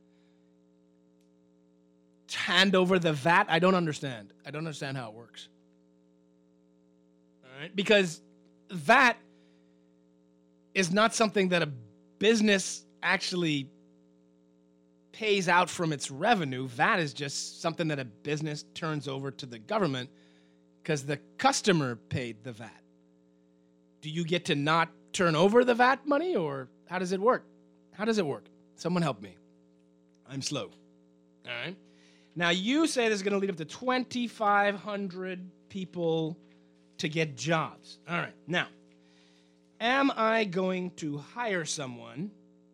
hand over the V A T, I don't understand. I don't understand how it works. All right, because V A T is not something that a business actually pays out from its revenue. V A T is just something that a business turns over to the government because the customer paid the V A T. Do you get to not turn over the V A T money, or how does it work? How does it work? Someone help me. I'm slow. All right. Now, you say this is going to lead up to twenty-five hundred people to get jobs. All right. Now, am I going to hire someone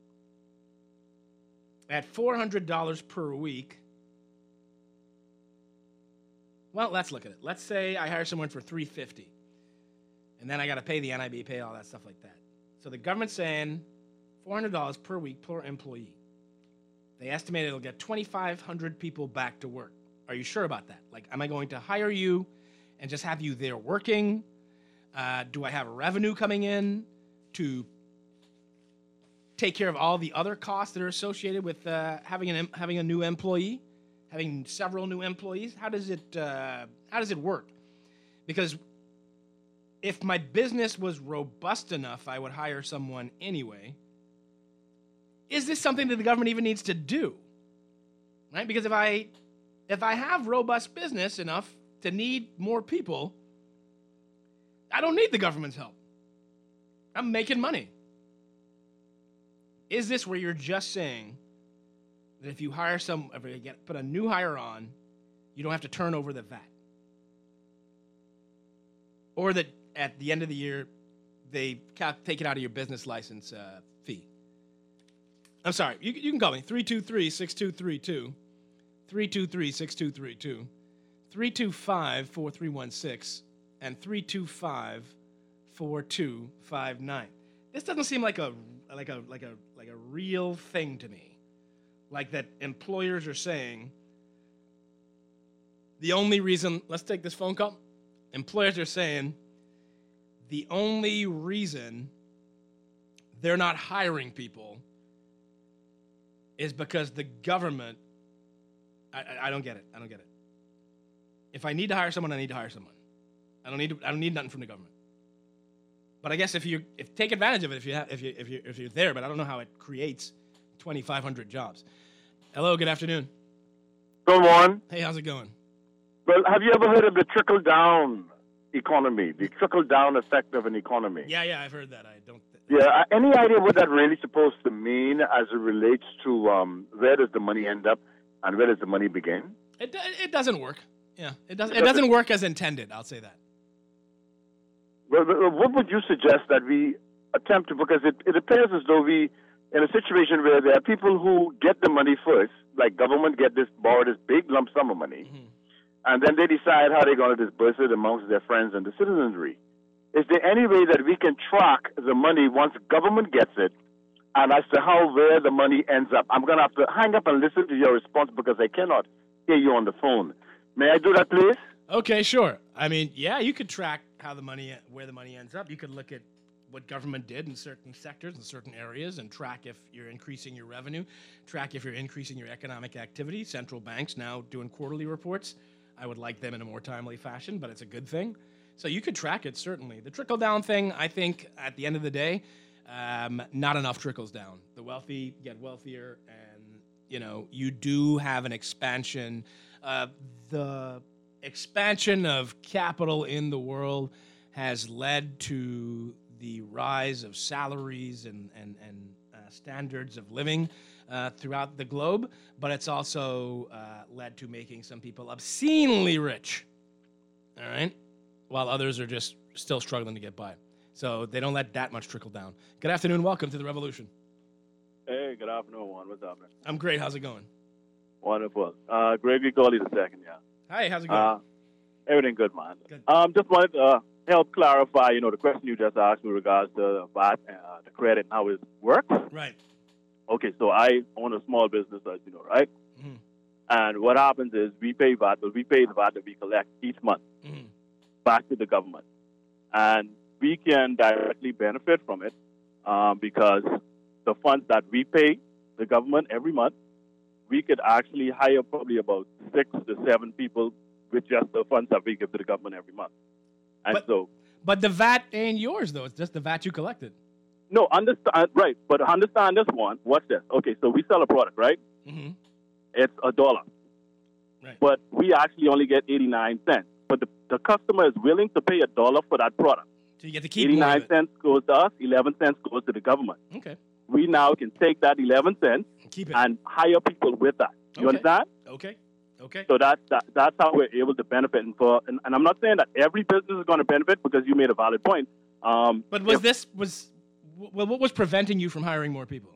at four hundred dollars per week? Well, let's look at it. Let's say I hire someone for three hundred fifty dollars, and then I got to pay the N I B, pay all that stuff like that. So the government's saying four hundred dollars per week per employee. They estimate it'll get twenty-five hundred people back to work. Are you sure about that? Like, am I going to hire you and just have you there working? Uh, do I have revenue coming in to take care of all the other costs that are associated with uh, having an having a new employee, having several new employees? How does it uh, how does it work? Because if my business was robust enough, I would hire someone anyway. Is this something that the government even needs to do? Right? Because if I if I have robust business enough to need more people, I don't need the government's help. I'm making money. Is this where you're just saying that if you hire some, if you get put a new hire on, you don't have to turn over the V A T? Or that at the end of the year, they take it out of your business license uh, fee? I'm sorry, you, you can call me, three two three, six two three two, three two three, six two three two, three two five, four three one six, and three two five, four two five nine. This doesn't seem like a like a like a like a real thing to me. Like that employers are saying the only reason, let's take this phone call. Employers are saying the only reason they're not hiring people is because the government, I, I, I don't get it. I don't get it. If I need to hire someone, I need to hire someone. I don't need to, I don't need nothing from the government. But I guess if you if take advantage of it if you have, if you if you if you're there, but I don't know how it creates twenty-five hundred jobs. Hello, good afternoon. Good morning. Hey, how's it going? Well, have you ever heard of the trickle down economy, the trickle down effect of an economy? Yeah, yeah, I've heard that. I don't. Yeah, uh, any idea what that really supposed to mean as it relates to um, where does the money end up and where does the money begin? It it doesn't work. Yeah, it doesn't. It doesn't work as intended. I'll say that. Well, what would you suggest that we attempt to? Because it, it appears as though we, in a situation where there are people who get the money first, like government get this borrow this big lump sum of money, mm-hmm. and then they decide how they're going to disperse it amongst their friends and the citizenry. Is there any way that we can track the money once government gets it, and as to how where the money ends up? I'm going to have to hang up and listen to your response because I cannot hear you on the phone. May I do that, please? Okay, sure. I mean, yeah, you could track how the money, where the money ends up. You could look at what government did in certain sectors and certain areas and track if you're increasing your revenue, track if you're increasing your economic activity. Central banks now doing quarterly reports. I would like them in a more timely fashion, but it's a good thing. So you could track it, certainly. The trickle-down thing, I think, at the end of the day, um, not enough trickles down. The wealthy get wealthier, and, you know, you do have an expansion. Uh, the expansion of capital in the world has led to the rise of salaries and, and, and uh, standards of living uh, throughout the globe, but it's also uh, led to making some people obscenely rich, all right, while others are just still struggling to get by. So they don't let that much trickle down. Good afternoon. Welcome to the Revolution. Hey, good afternoon, Juan. What's up, man? I'm great. How's it going? Wonderful. Uh, Gregory Gawley the second, yeah. Hi, how's it going? Uh, everything good, man. Good. Um, just wanted to uh, help clarify, you know, the question you just asked with regards to the V A T, uh, the credit, and how it works. Right. Okay, so I own a small business, as you know, right? Mm-hmm. And what happens is we pay V A T, but we pay the V A T that we collect each month mm-hmm. back to the government. And we can directly benefit from it um, because the funds that we pay the government every month, we could actually hire probably about six to seven people with just the funds that we give to the government every month. And but, so, but the V A T ain't yours, though. It's just the V A T you collected. No, understand, right. But understand this one. Watch this. Okay, so we sell a product, right? Mm-hmm. It's a dollar. Right. But we actually only get eighty-nine cents. But the, the customer is willing to pay a dollar for that product. So you get to keep eighty-nine cents goes to us, eleven cents goes to the government. Okay. We now can take that eleven cents keep it. and hire people with that. You okay. understand? Okay. Okay. So that, that that's how we're able to benefit. And for and, and I'm not saying that every business is going to benefit because you made a valid point. Um, but was if, this was well, what was preventing you from hiring more people?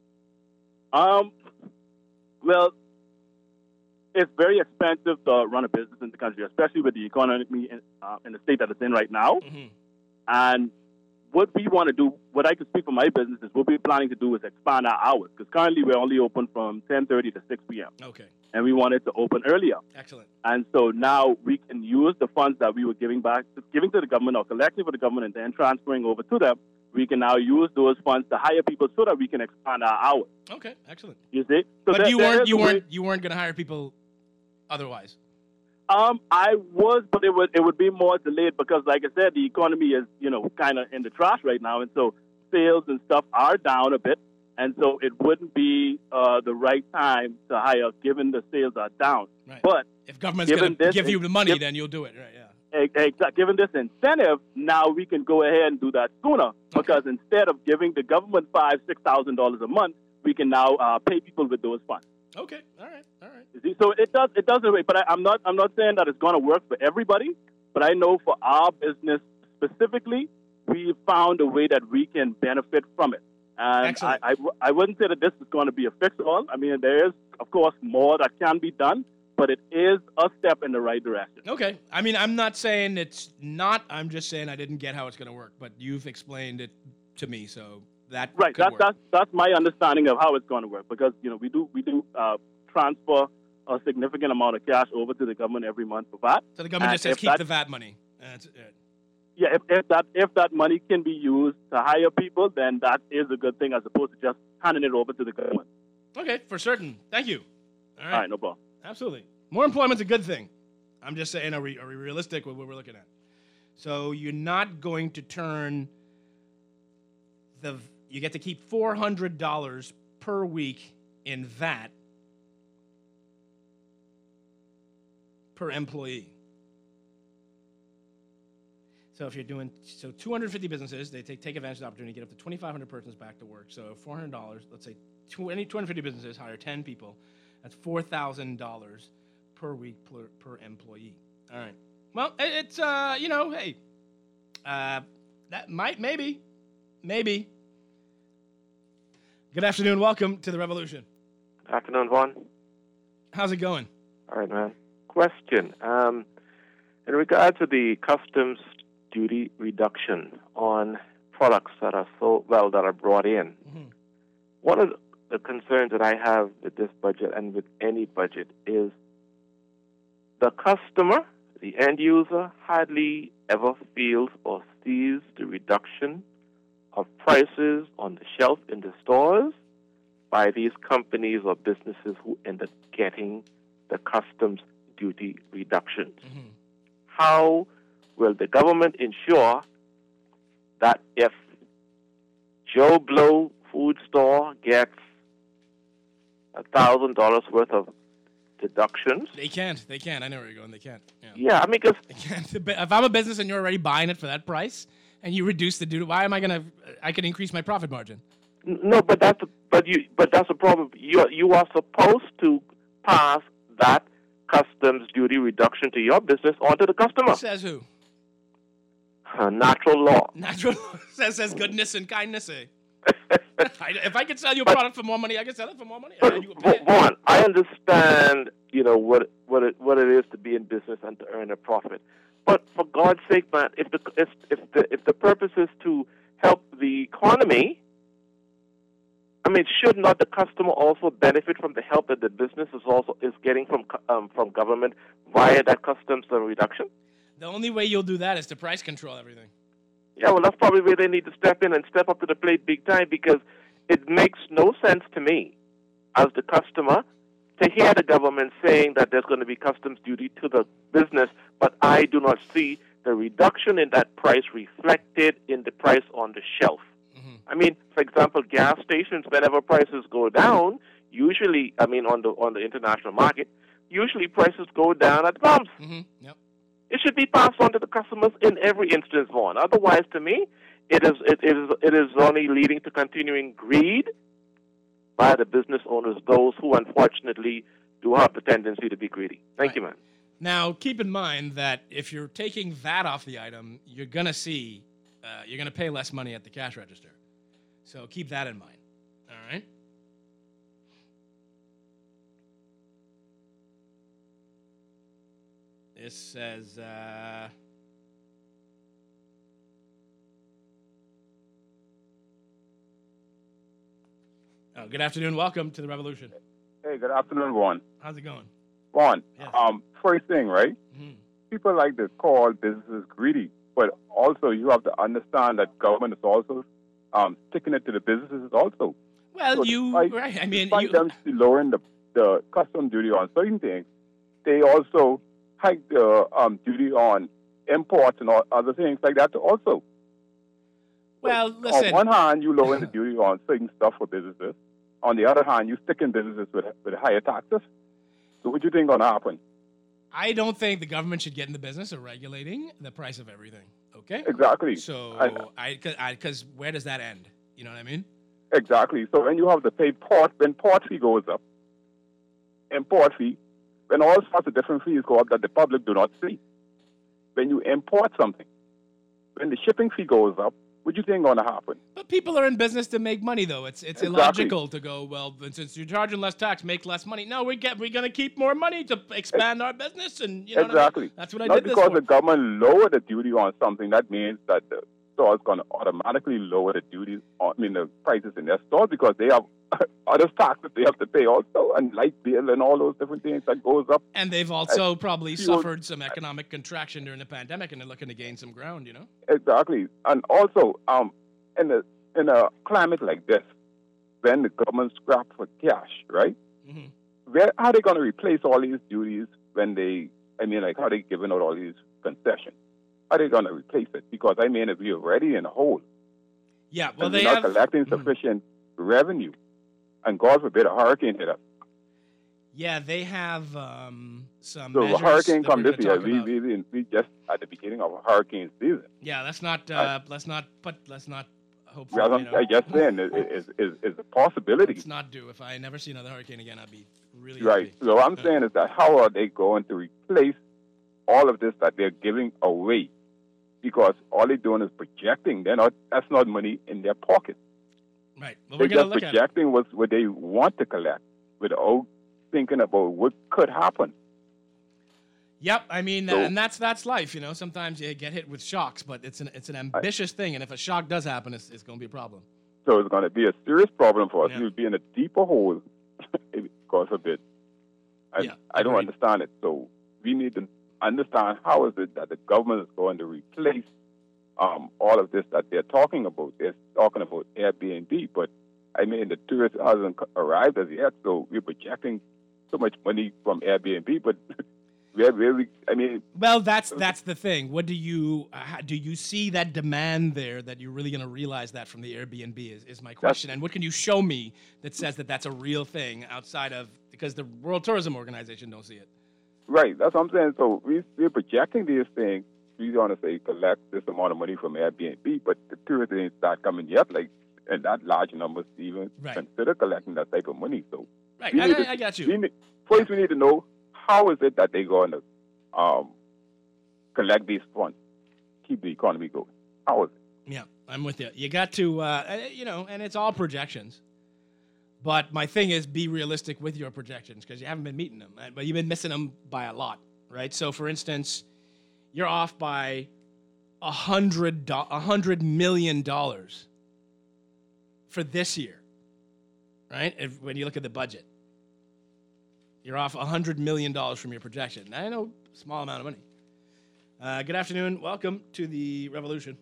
Um, well, it's very expensive to run a business in the country, especially with the economy in, uh, in the state that it's in right now. Mm-hmm. And what we want to do, what I can speak for my business is what we're planning to do is expand our hours because currently we're only open from ten thirty to six p.m. Okay. And we wanted to open earlier. Excellent. And so now we can use the funds that we were giving back, giving to the government or collecting for the government and then transferring over to them. We can now use those funds to hire people so that we can expand our hours. Okay, excellent. You see? So but there, you there weren't is you a way- weren't you weren't going to hire people otherwise. Um, I was, but it would it would be more delayed because, like I said, the economy is you know kind of in the trash right now, and so sales and stuff are down a bit, and so it wouldn't be uh, the right time to hire given the sales are down. Right. But if government's given going to this give you in- the money, if- then you'll do it. Right? Yeah. Exactly. Given this incentive, now we can go ahead and do that sooner because instead of giving the government five, six thousand dollars a month, we can now uh, pay people with those funds. Okay. All right. All right. You see, so it does it does work, but I, I'm not I'm not saying that it's going to work for everybody. But I know for our business specifically, we found a way that we can benefit from it. And I, Excellent. I, I wouldn't say that this is going to be a fix-all. I mean, there is, of course, more that can be done, but it is a step in the right direction. Okay. I mean, I'm not saying it's not. I'm just saying I didn't get how it's going to work, but you've explained it to me, so that Right. could That's work. that's that's my understanding of how it's going to work because you know we do we do uh, transfer a significant amount of cash over to the government every month for V A T. So the government And just says if keep that- the V A T money. That's it. Yeah, if, if that if that money can be used to hire people, then that is a good thing as opposed to just handing it over to the government. Okay, for certain. Thank you. All right. All right, no problem. Absolutely. More employment's a good thing. I'm just saying, are we, are we realistic with what we're looking at? So you're not going to turn the, you get to keep four hundred dollars per week in V A T per employee. So if you're doing, so two hundred fifty businesses, they take, take advantage of the opportunity, get up to twenty-five hundred persons back to work. So four hundred dollars, let's say twenty, two hundred fifty businesses hire ten people. That's four thousand dollars per week per, per employee. All right. Well, it- it's, uh, you know, hey, uh, that might, maybe, maybe. Good afternoon. Welcome to the Revolution. Afternoon, Vaughn. How's it going? All right, man. Question. Um, in regard to the customs duty reduction on products that are so well that are brought in, Mhm. one of the concerns that I have with this budget and with any budget is the customer, the end user, hardly ever feels or sees the reduction of prices on the shelf in the stores by these companies or businesses who end up getting the customs duty reductions. How will the government ensure that if Joe Blow food store gets a thousand dollars worth of deductions? They can't. They can't. I know where you're going. They can't. Yeah. Yeah, I mean, because They can't. If I'm a business and you're already buying it for that price, and you reduce the duty, why am I gonna? I can increase my profit margin. no, but that's a, but you but that's a problem. You you are supposed to pass that customs duty reduction to your business onto the customer. Says who? Uh, natural law. Natural says says goodness and kindness. Eh? I, if I can sell you a product for more money, I can sell it for more money. I mean, you- Vaughn, I understand, you know, what what it what it is to be in business and to earn a profit. But for God's sake, man, if the if, if the if the purpose is to help the economy, I mean, should not the customer also benefit from the help that the business is also is getting from um, from government via that customs reduction? The only way you'll do that is to price control everything. Yeah, well, that's probably where they need to step in and step up to the plate big time, because it makes no sense to me as the customer to hear the government saying that there's going to be customs duty to the business, but I do not see the reduction in that price reflected in the price on the shelf. Mm-hmm. I mean, for example, gas stations, whenever prices go down, usually, I mean, on the on the international market, usually prices go down at the pumps. Mm-hmm. Yep. It should be passed on to the customers in every instance, Vaughn. Otherwise, to me, it is it is it is only leading to continuing greed by the business owners, those who unfortunately do have the tendency to be greedy. Thank Right. you, man. Now, keep in mind that if you're taking V A T off the item, you're going to see, uh, you're going to pay less money at the cash register. So keep that in mind. All right? This says, uh, oh, good afternoon. Welcome to the Revolution. Hey, good afternoon, Juan. How's it going? Juan, Yes. um, first thing, right? Mhm. People like to call businesses greedy, but also you have to understand that government is also um, sticking it to the businesses also. Well, So you, despite, right, I mean, despite you, them lowering the, the custom duty on certain things, they also hike the um, duty on imports and all other things like that also. well, On listen, one hand, you lower the duty on certain stuff for businesses. On the other hand, you stick in businesses with, with higher taxes. So what do you think going to happen? I don't think the government should get in the business of regulating the price of everything. Okay? Exactly. So, I- I, because where does that end? You know what I mean? Exactly. So when you have to pay port, when port fee goes up, import fee, when all sorts of different fees go up that the public do not see. When you import something, when the shipping fee goes up, what do you think going to happen? But people are in business to make money, though. It's it's Exactly. illogical to go, well, since you're charging less tax, make less money. No, we get we're gonna keep more money to expand our business, and you know what I mean? Exactly. That's what I Not did this because for. the government lowered the duty on something, that means that the store is going to automatically lower the duties, on, I mean the prices in their store, because they have other taxes they have to pay also, and light bill and all those different things that goes up. And they've also probably fuel- suffered some economic contraction during the pandemic, and they're looking to gain some ground. You know? Exactly. And also, um, in a in a climate like this, when the government scrap for cash, right? Mhm. Where how are they going to replace all these duties when they? I mean, like how are they giving out all these concessions? How are they going to replace it? Because I mean, if we're already in a hole, Yeah. Well, and they we're not have. Mm-hmm. collecting sufficient revenue, and God forbid a hurricane hit us. Yeah, they have um, some. So a measures hurricane that come we're this gonna year. talk We, about. we we just at the beginning of a hurricane season. Yeah, let's not. Uh, let's not. But let's not hope for. Well, You I'm know, I just saying it is is is a possibility. let's not do. If I never see another hurricane again, I'd be really Right. happy. So what I'm saying is that how are they going to replace all of this that they're giving away? Because all they're doing is projecting. They're not. That's not money in their pocket. Right. Well, They're we're gonna just look at it. projecting what what they want to collect without thinking about what could happen. Yep. I mean, So- and that's that's life. You know, sometimes you get hit with shocks, but it's an it's an ambitious thing, and if a shock does happen, it's, it's going to be a problem. So it's going to be a serious problem for us. Yeah. We'll be in a deeper hole, God forbid. I, Yeah, I don't agreed. understand it. So we need to understand how is it that the government is going to replace um, all of this that they're talking about. They're talking about Airbnb, but I mean, the tourist hasn't co- arrived as yet, so we're projecting so much money from Airbnb, but we're really, I mean, Well, that's that's the thing. What do you uh, how- do? You see that demand there that you're really going to realize that from the Airbnb is, is my question. And what can you show me that says that that's a real thing outside of because the World Tourism Organization don't see it. right, that's what I'm saying. So we, we're projecting these things. We want to say collect this amount of money from Airbnb, but the tourists ain't start coming yet, like, in that large numbers to even Right. consider collecting that type of money. So Right, we I- need I- to- I got you. we need- first, we need to know how is it that they're going to um, collect these funds, keep the economy going. How is it? Yeah, I'm with you. You got to, uh, uh, you know, and it's all projections. But my thing is, be realistic with your projections because you haven't been meeting them, uh, but you've been missing them by a lot, right? So, for instance, you're off by a hundred, do- a hundred million dollars for this year, right? If, when you look at the budget, you're off a hundred million dollars from your projection. I know, small amount of money. Uh, good afternoon. Welcome to the Revolution.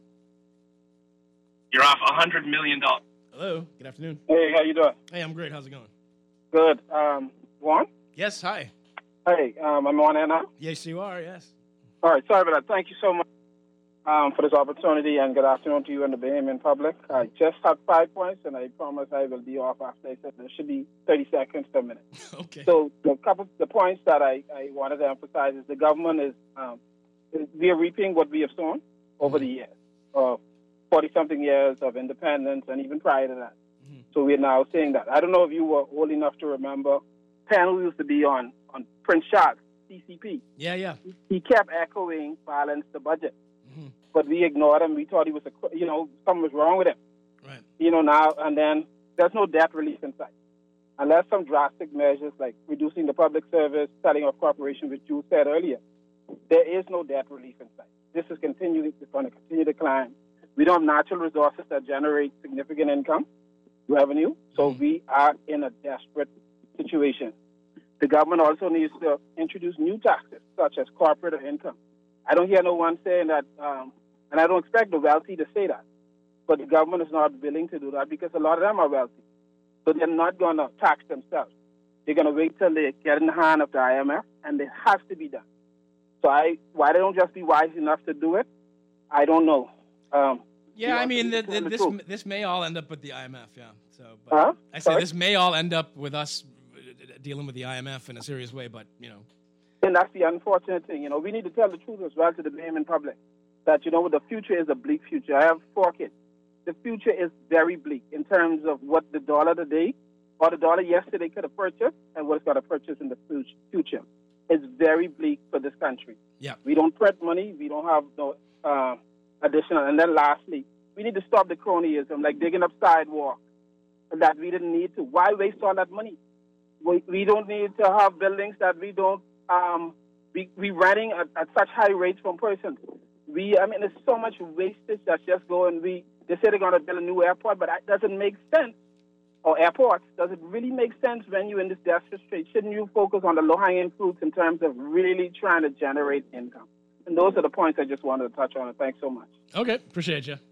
You're off a hundred million dollars. Hello. Good afternoon. Hey, how you doing? Hey, I'm great. How's it going? Good. Um, Juan? Yes. Hi. Hey, um, I'm on air now. Yes, you are. Yes. All right. Sorry about that. Thank you so much um, for this opportunity, and good afternoon to you and the Bahamian public. I just have five points, and I promise I will be off after I said there should be thirty seconds to a minute. Okay. So the couple the points that I, I wanted to emphasize is the government is um, is- we are reaping what we have sown over the years, uh, forty-something years of independence, and even prior to that. So we're now saying that. I don't know if you were old enough to remember panel used to be on, on Prince Charles, C C P. Yeah, yeah. He kept echoing balance the budget. Mm-hmm. But we ignored him. We thought he was, a, you know, something was wrong with him. Right. You know, now, and then there's no debt relief in sight. Unless some drastic measures like reducing the public service, selling off corporations, which you said earlier, there is no debt relief in sight. This is continuing, it's going to continue to climb. We don't have natural resources that generate significant income, revenue, so mm-hmm. we are in a desperate situation. The government also needs to introduce new taxes, such as corporate or income. I don't hear no one saying that, um, and I don't expect the wealthy to say that, but the government is not willing to do that because a lot of them are wealthy. So they're not going to tax themselves. They're going to wait till they get in the hand of the I M F, and it has to be done. So I, why they don't just be wise enough to do it, I don't know. Um, yeah, you know, I mean, the, the, the this truth. this may all end up with the I M F, yeah. So, but Huh? I say Sorry? this may all end up with us dealing with the I M F in a serious way, but, you know. And that's the unfortunate thing. You know, we need to tell the truth as well to the Bahamian public that, you know, the future is a bleak future. I have four kids. The future is very bleak in terms of what the dollar today or the dollar yesterday could have purchased and what it's going to purchase in the future. It's very bleak for this country. Yeah. We don't print money. We don't have no uh, additional. And then lastly, we need to stop the cronyism, like digging up sidewalks that we didn't need to. Why waste all that money? We, we don't need to have buildings that we don't, um, we, we renting at, at such high rates from persons. We, I mean, there's so much wastage that's just going, we, they say they're going to build a new airport, but that doesn't make sense. Or airports, does it really make sense when you're in this desperate state? Shouldn't you focus on the low-hanging fruits in terms of really trying to generate income? And those are the points I just wanted to touch on. And thanks so much. Okay, appreciate you.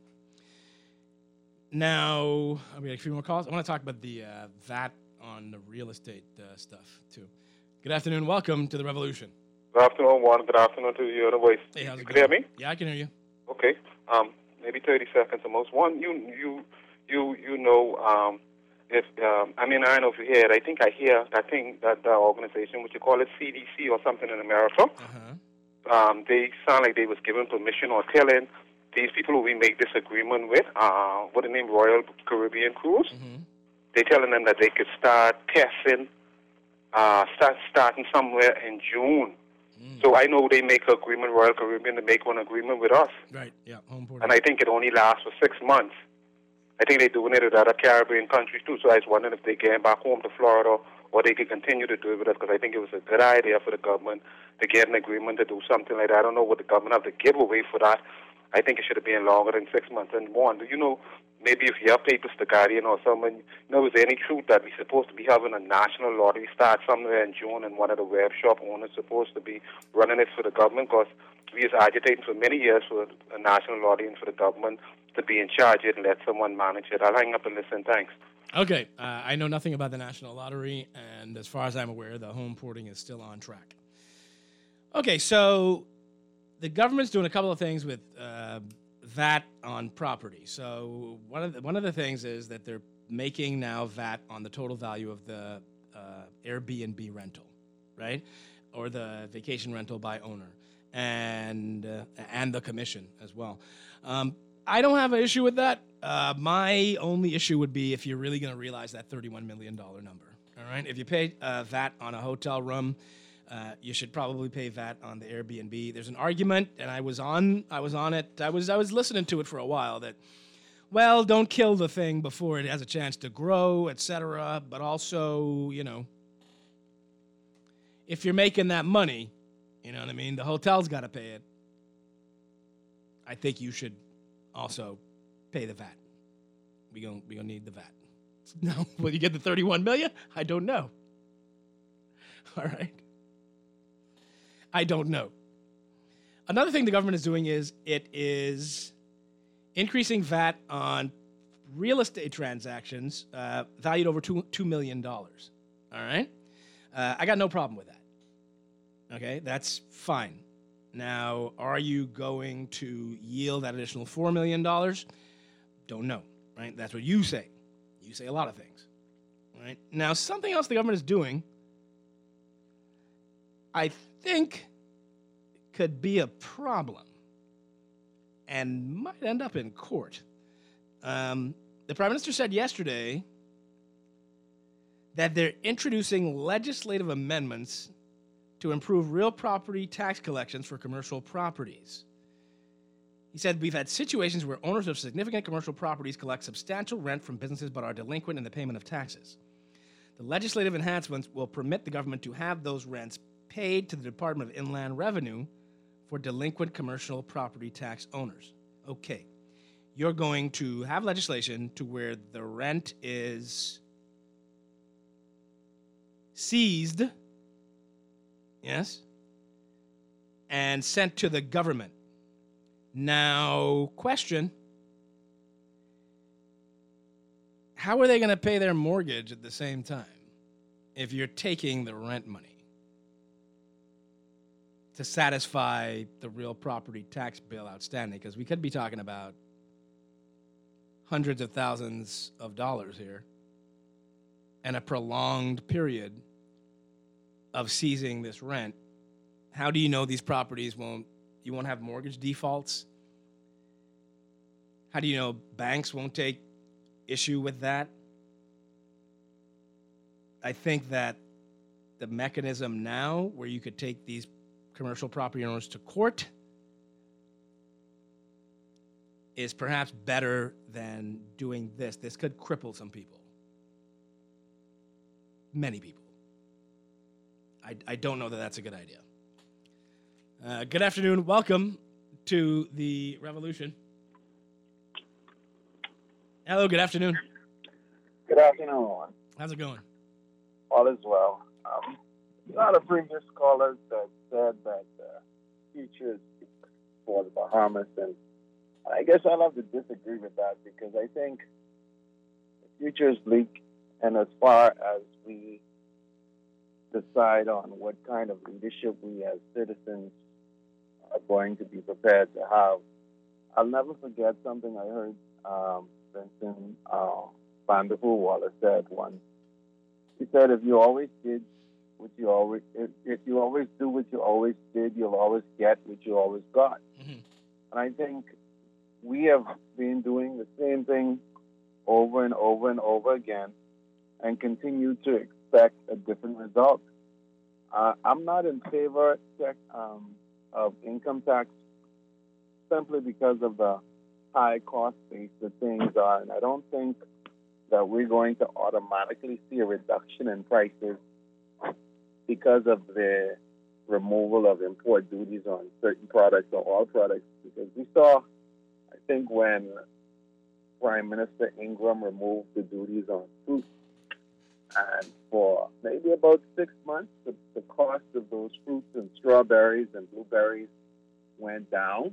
Now, I mean, a few more calls. I want to talk about the uh, V A T on the real estate uh, stuff, too. Good afternoon. Welcome to the Revolution. Good afternoon, Juan. Good afternoon to you and the voice. Hey, how's it you going? can hear me? Yeah, I can hear you. Okay. Um, maybe thirty seconds at most. One, you, you, you, you know, um, if um, I mean, I don't know if you hear it. I think I hear that thing, that uh, organization, what you call it, C D C or something in America. Uh-huh. Um, they sound like they was given permission or telling these people who we make this agreement with, uh, what the name, Royal Caribbean Cruise. Mm-hmm. They're telling them that they could start testing, uh, start starting somewhere in June. Mm. So I know they make an agreement, Royal Caribbean, to make one agreement with us. Right, yeah, home port. And I think it only lasts for six months. I think they're doing it with other Caribbean countries too, so I was wondering if they're getting back home to Florida or they could continue to do it with us, because I think it was a good idea for the government to get an agreement to do something like that. I don't know what the government have to give away for that. I think it should have been longer than six months. And one, do you know, maybe if your papers, The Guardian or someone, you know, is there any truth that we're supposed to be having a national lottery start somewhere in June and one of the web shop owners supposed to be running it for the government? Because we is agitating for many years for a national lottery and for the government to be in charge of it and let someone manage it. I'll hang up and listen. Thanks. Okay. Uh, I know nothing about the National Lottery, and as far as I'm aware, the home porting is still on track. Okay, so the government's doing a couple of things with uh, V A T on property. So one of the, one of the things is that they're making now V A T on the total value of the uh, Airbnb rental, right? Or the vacation rental by owner, and uh, and the commission as well. Um, I don't have an issue with that. Uh, my only issue would be if you're really going to realize that thirty-one million dollars number. All right, if you pay uh, V A T on a hotel room, uh, you should probably pay V A T on the Airbnb. There's an argument, and I was on, I was on it. I was, I was listening to it for a while. That, well, don't kill the thing before it has a chance to grow, et cetera. But also, you know, if you're making that money, you know what I mean. The hotel's got to pay it. I think you should also pay the V A T. We gonna we gonna need the V A T. No, will you get the thirty-one million? I don't know. All right. I don't know. Another thing the government is doing is it is increasing V A T on real estate transactions uh, valued over two two million dollars. All right. Uh, I got no problem with that. Okay, that's fine. Now, are you going to yield that additional four million dollars? Don't know, right? That's what you say. You say a lot of things, right? Now, something else the government is doing, I think, could be a problem and might end up in court. Um, the Prime Minister said yesterday that they're introducing legislative amendments to improve real property tax collections for commercial properties. He said, we've had situations where owners of significant commercial properties collect substantial rent from businesses but are delinquent in the payment of taxes. The legislative enhancements will permit the government to have those rents paid to the Department of Inland Revenue for delinquent commercial property tax owners. Okay, you're going to have legislation to where the rent is seized, yes, and sent to the government. Now, question, how are they going to pay their mortgage at the same time if you're taking the rent money to satisfy the real property tax bill outstanding? Because we could be talking about hundreds of thousands of dollars here and a prolonged period of seizing this rent. How do you know these properties won't, you won't have mortgage defaults? How do you know banks won't take issue with that? I think that the mechanism now where you could take these commercial property owners to court is perhaps better than doing this. This could cripple some people. Many people. I, I don't know that that's a good idea. Uh, good afternoon. Welcome to the Revolution. Hello, good afternoon. Good afternoon. How's it going? All is well. Um, a lot of previous callers that said that uh, future is for the Bahamas, and I guess I'll have to disagree with that because I think the future is bleak, and as far as we decide on what kind of leadership we as citizens are going to be prepared to have, I'll never forget something I heard um, Vincent uh, Vanderpool Wallace said once. He said, "If you always did what you always, if, if you always do what you always did, you'll always get what you always got." Mm-hmm. And I think we have been doing the same thing over and over and over again, and continue to expect a different result. Uh, I'm not in favor um, of income tax simply because of the high cost base that things are, and I don't think that we're going to automatically see a reduction in prices because of the removal of import duties on certain products or all products. Because we saw, I think, when Prime Minister Ingram removed the duties on fruit, and for maybe about six months, the, the cost of those fruits and strawberries and blueberries went down,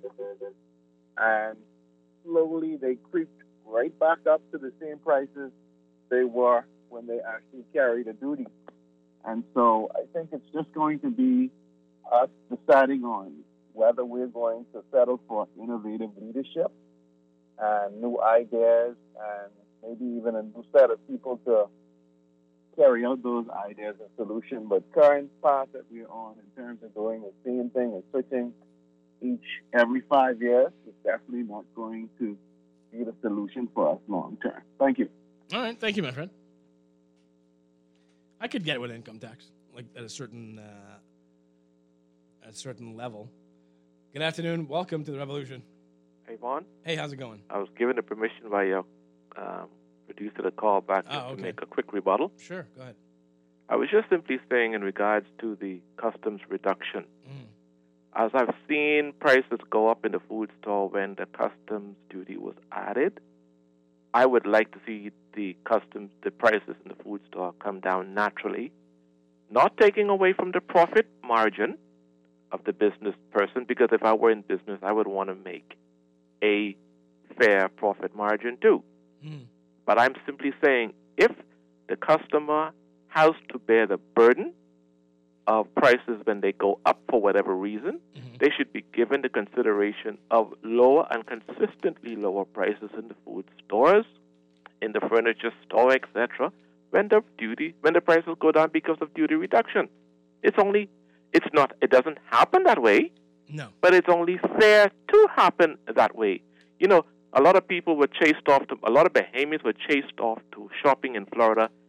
and slowly they creeped right back up to the same prices they were when they actually carried a duty. And so I think it's just going to be us deciding on whether we're going to settle for innovative leadership and new ideas and maybe even a new set of people to carry out those ideas and solutions. But current path that we're on in terms of doing the same thing and switching each every five years is definitely not going to be the solution for us long term. Thank you. All right, thank you, my friend. I could get with income tax, like at a certain uh, at a certain level. Good afternoon. Welcome to the Revolution. Hey, Vaughn. Hey, how's it going? I was given the permission by your um, producer to call back oh, okay. to make a quick rebuttal. Sure, go ahead. I was just simply saying in regards to the customs reduction. Mm. As I've seen prices go up in the food store when the customs duty was added, I would like to see the customs, the prices in the food store come down naturally, not taking away from the profit margin of the business person, because if I were in business, I would want to make a fair profit margin too. Mm. But I'm simply saying if the customer has to bear the burden of prices when they go up for whatever reason, mm-hmm. they should be given the consideration of lower and consistently lower prices in the food stores, in the furniture store, et cetera, when the duty, when the prices go down because of duty reduction. It's only, it's not, it doesn't happen that way. No. But it's only fair to happen that way. You know, a lot of people were chased off to, a lot of Bahamians were chased off to shopping in Florida,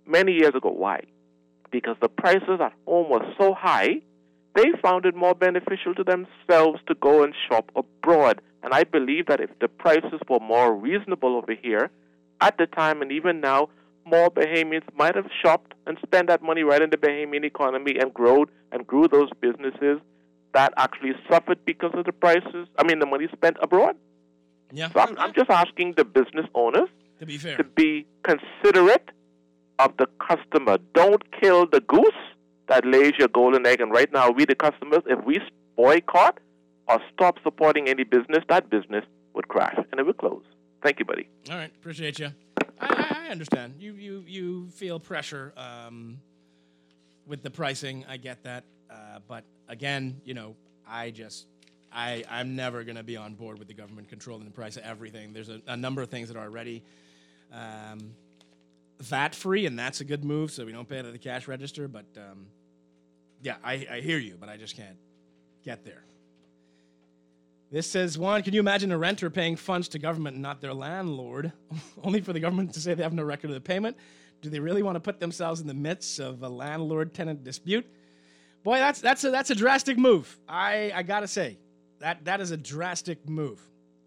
many years ago. Why? Because the prices at home were so high, they found it more beneficial to themselves to go and shop abroad. And I believe that if the prices were more reasonable over here at the time and even now, more Bahamians might have shopped and spent that money right in the Bahamian economy and growed and grew those businesses that actually suffered because of the prices, I mean, the money spent abroad. Yeah. So I'm, I'm just asking the business owners to be fair, to be considerate of the customer. Don't kill the goose that lays your golden egg. And right now, we the customers, if we boycott or stop supporting any business, that business would crash and it would close. Thank you, buddy. All right, appreciate you. I, I, I understand. You you you feel pressure um, with the pricing. I get that, uh, but again, you know, I just I I'm never going to be on board with the government controlling the price of everything. There's a, a number of things that are already um, V A T free, and that's a good move, so we don't pay it at the cash register. But um, yeah, I, I hear you, but I just can't get there. This says, Juan, can you imagine a renter paying funds to government and not their landlord, only for the government to say they have no record of the payment? Do they really want to put themselves in the midst of a landlord-tenant dispute? Boy, that's that's a, that's a drastic move. I, I got to say, that that is a drastic move.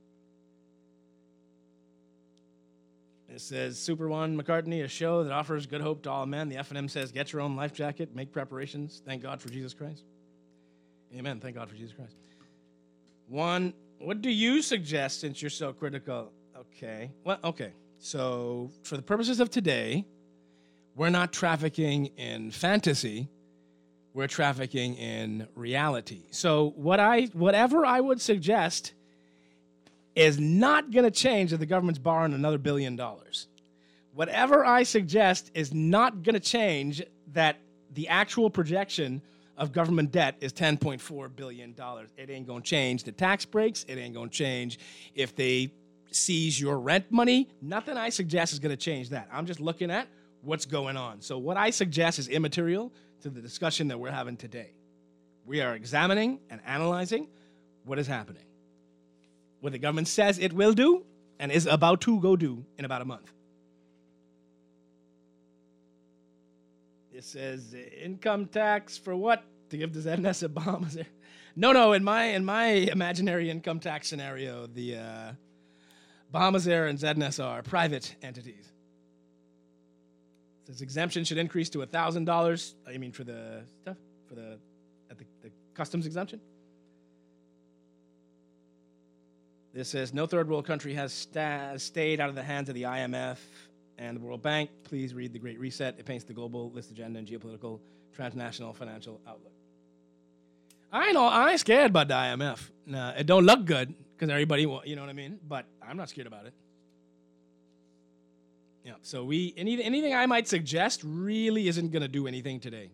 It says, Super One McCartney, a show that offers good hope to all men. The F and M says, get your own life jacket, make preparations. Thank God for Jesus Christ. Amen. Thank God for Jesus Christ. One, what do you suggest since you're so critical? Okay. Well, okay. So for the purposes of today, we're not trafficking in fantasy. We're trafficking in reality. So what I, whatever I would suggest is not going to change if the government's borrowing another billion dollars. Whatever I suggest is not going to change that the actual projection of government debt is ten point four billion dollars. It ain't going to change the tax breaks. It ain't going to change if they seize your rent money. Nothing I suggest is going to change that. I'm just looking at what's going on. So what I suggest is immaterial to the discussion that we're having today. We are examining and analyzing what is happening, what the government says it will do and is about to go do in about a month. It says income tax for what? To give the Z N S a bomb? No, no. In my in my imaginary income tax scenario, the uh, Bahamas Air and Z N S are private entities. It says exemption should increase to a thousand dollars. I mean, for the stuff for the at the, the customs exemption. This says no third world country has sta- stayed out of the hands of the I M F and the World Bank. Please read The Great Reset. It paints the global list agenda and geopolitical transnational financial outlook. I know, I ain't scared about the I M F. Nah, it don't look good because everybody, you know what I mean? But I'm not scared about it. Yeah, so we any, anything I might suggest really isn't going to do anything today.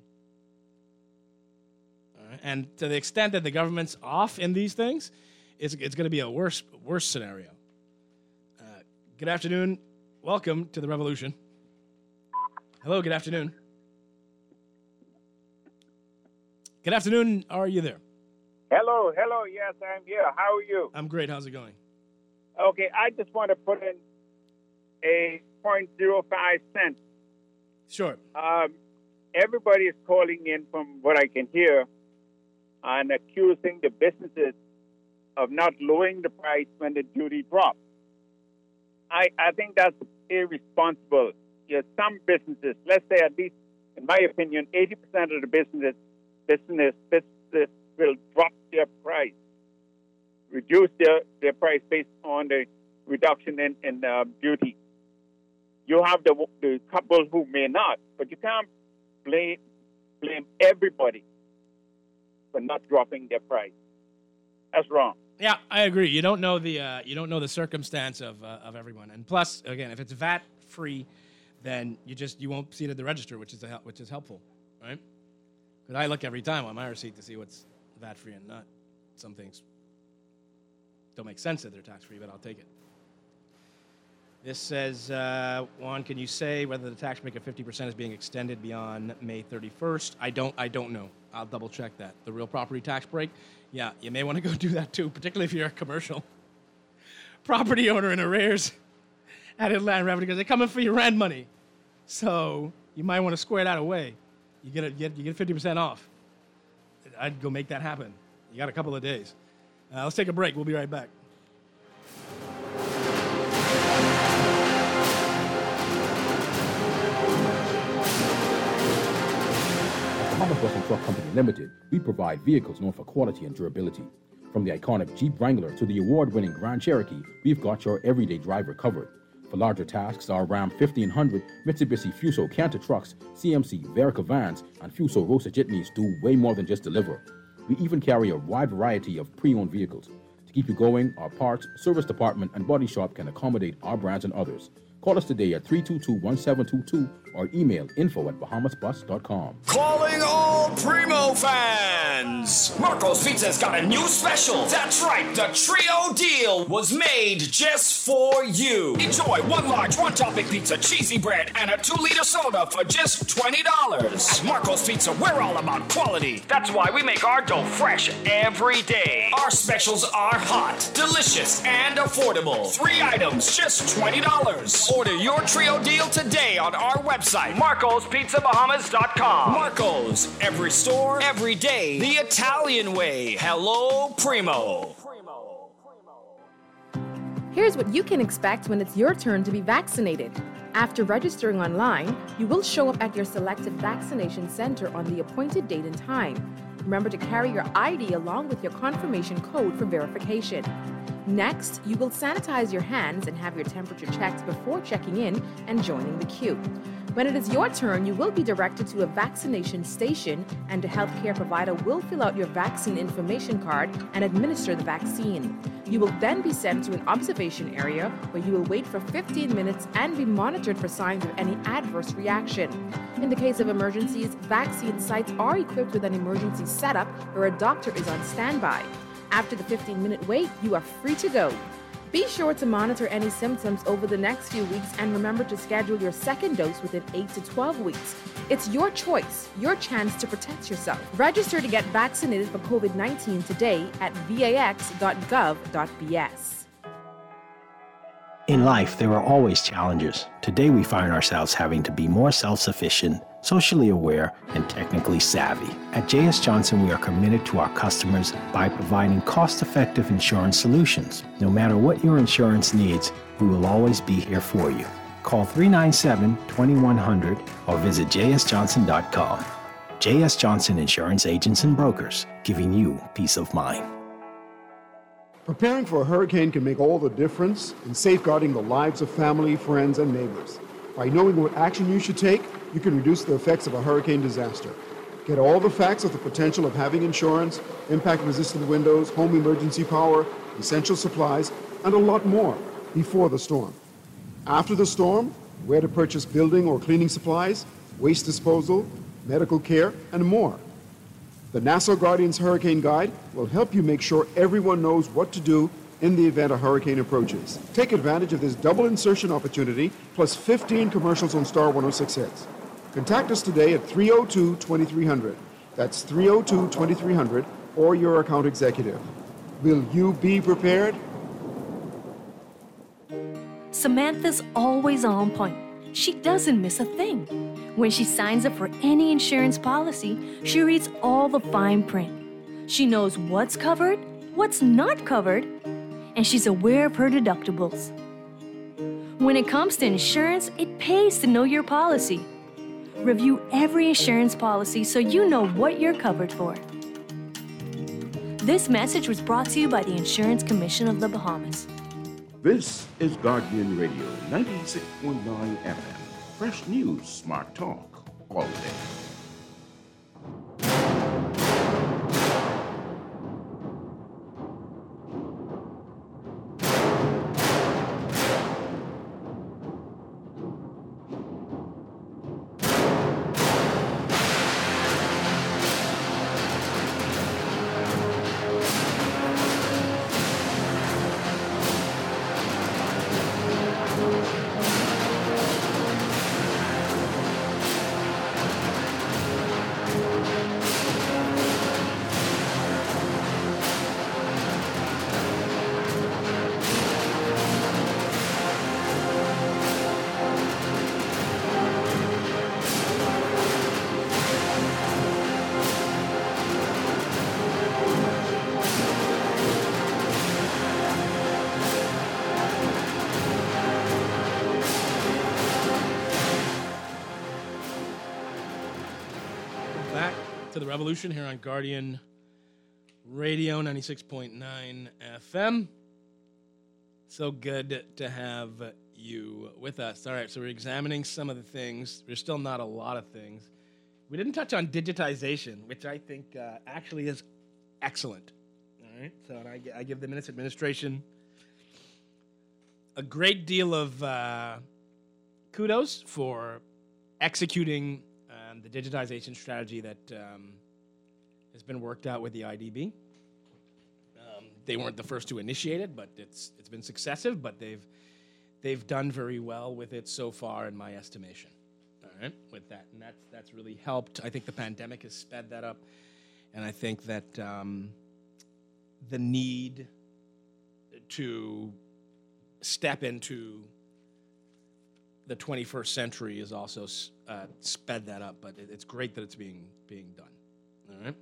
All right? And to the extent that the government's off in these things, it's, it's going to be a worse, worse scenario. Uh, good afternoon. Welcome to the revolution. Hello, good afternoon. Good afternoon. Are you there? Hello, hello. Yes, I'm here. How are you? I'm great. How's it going? Okay, I just want to put in a zero point zero five cents. Sure. Um, everybody is calling in, from what I can hear, and accusing the businesses of not lowering the price when the duty drops. I, I think that's irresponsible. Yes, some businesses, let's say at least, in my opinion, eighty percent of the business, business, business will drop their price, reduce their, their price based on the reduction in, in uh, duty. You have the, the couple who may not, but you can't blame, blame everybody for not dropping their price. That's wrong. Yeah, I agree. You don't know the uh, you don't know the circumstance of uh, of everyone, and plus, again, if it's V A T free, then you just you won't see it at the register, which is a, which is helpful, right? Because I look every time on my receipt to see what's V A T free and not. Some things don't make sense that they're tax free, but I'll take it. This says, uh, Juan, can you say whether the tax break of fifty percent is being extended beyond May thirty-first? I don't. I don't know. I'll double check that. The real property tax break. Yeah, you may want to go do that too, particularly if you're a commercial property owner in arrears at Inland Revenue, because they're coming for your rent money. So you might want to square that away. You get a, you get you get fifty percent off. I'd go make that happen. You got a couple of days. Uh, let's take a break. We'll be right back. Bahamas Bus and Truck Company Limited, we provide vehicles known for quality and durability. From the iconic Jeep Wrangler to the award-winning Grand Cherokee, we've got your everyday driver covered. For larger tasks, our Ram fifteen hundred, Mitsubishi Fuso Canter trucks, C M C Verica vans, and Fuso Rosa jitneys do way more than just deliver. We even carry a wide variety of pre-owned vehicles. To keep you going, our parts, service department, and body shop can accommodate our brands and others. Call us today at three two two, one seven two two or email info at bahamas bus dot com. Calling all Primo fans! Marco's Pizza's got a new special. That's right, the Trio Deal was made just for you. Enjoy one large, one topping pizza, cheesy bread, and a two-liter soda for just twenty dollars. At Marco's Pizza, we're all about quality. That's why we make our dough fresh every day. Our specials are hot, delicious, and affordable. Three items, just twenty dollars. Order your Trio Deal today on our website, marcos pizza bahamas dot com. Marco's, every store, every day, the Italian way. Hello, Primo. Here's what you can expect when it's your turn to be vaccinated. After registering online, you will show up at your selected vaccination center on the appointed date and time. Remember to carry your I D along with your confirmation code for verification. Next, you will sanitize your hands and have your temperature checked before checking in and joining the queue. When it is your turn, you will be directed to a vaccination station, and a healthcare provider will fill out your vaccine information card and administer the vaccine. You will then be sent to an observation area where you will wait for fifteen minutes and be monitored for signs of any adverse reaction. In the case of emergencies, vaccine sites are equipped with an emergency setup where a doctor is on standby. After the fifteen-minute wait, you are free to go. Be sure to monitor any symptoms over the next few weeks and remember to schedule your second dose within eight to twelve weeks. It's your choice, your chance to protect yourself. Register to get vaccinated for covid nineteen today at vax dot gov dot b s. In life, there are always challenges. Today, we find ourselves having to be more self-sufficient, socially aware, and technically savvy. At J S Johnson, we are committed to our customers by providing cost-effective insurance solutions. No matter what your insurance needs, we will always be here for you. Call three nine seven, two one zero zero or visit j s johnson dot com. J S Johnson Insurance Agents and Brokers, giving you peace of mind. Preparing for a hurricane can make all the difference in safeguarding the lives of family, friends, and neighbors. By knowing what action you should take, you can reduce the effects of a hurricane disaster. Get all the facts of the potential of having insurance, impact-resistant windows, home emergency power, essential supplies, and a lot more before the storm. After the storm, where to purchase building or cleaning supplies, waste disposal, medical care, and more. The Nassau Guardians Hurricane Guide will help you make sure everyone knows what to do in the event a hurricane approaches. Take advantage of this double insertion opportunity, plus fifteen commercials on Star one oh six hits. Contact us today at three oh two, two three zero zero. That's three oh two, two three zero zero, or your account executive. Will you be prepared? Samantha's always on point. She doesn't miss a thing. When she signs up for any insurance policy, she reads all the fine print. She knows what's covered, what's not covered, and she's aware of her deductibles. When it comes to insurance, it pays to know your policy. Review every insurance policy so you know what you're covered for. This message was brought to you by the Insurance Commission of the Bahamas. This is Guardian Radio, ninety-six point nine F M. Fresh news, smart talk, all day. to the Revolution here on Guardian Radio ninety-six point nine F M. So good to have you with us. All right, so we're examining some of the things. There's still not a lot of things. We didn't touch on digitization, which I think uh, actually is excellent. All right, so and I, I give the Minutes Administration a great deal of uh, kudos for executing um, the digitization strategy that um, has been worked out with the I D B. Um, they weren't the first to initiate it, but it's it's been successive. But they've they've done very well with it so far, in my estimation. All right, with that, and that's that's really helped. I think the pandemic has sped that up, and I think that um, the need to step into the twenty-first century is also uh, sped that up, but it, it's great that it's being being done. All right.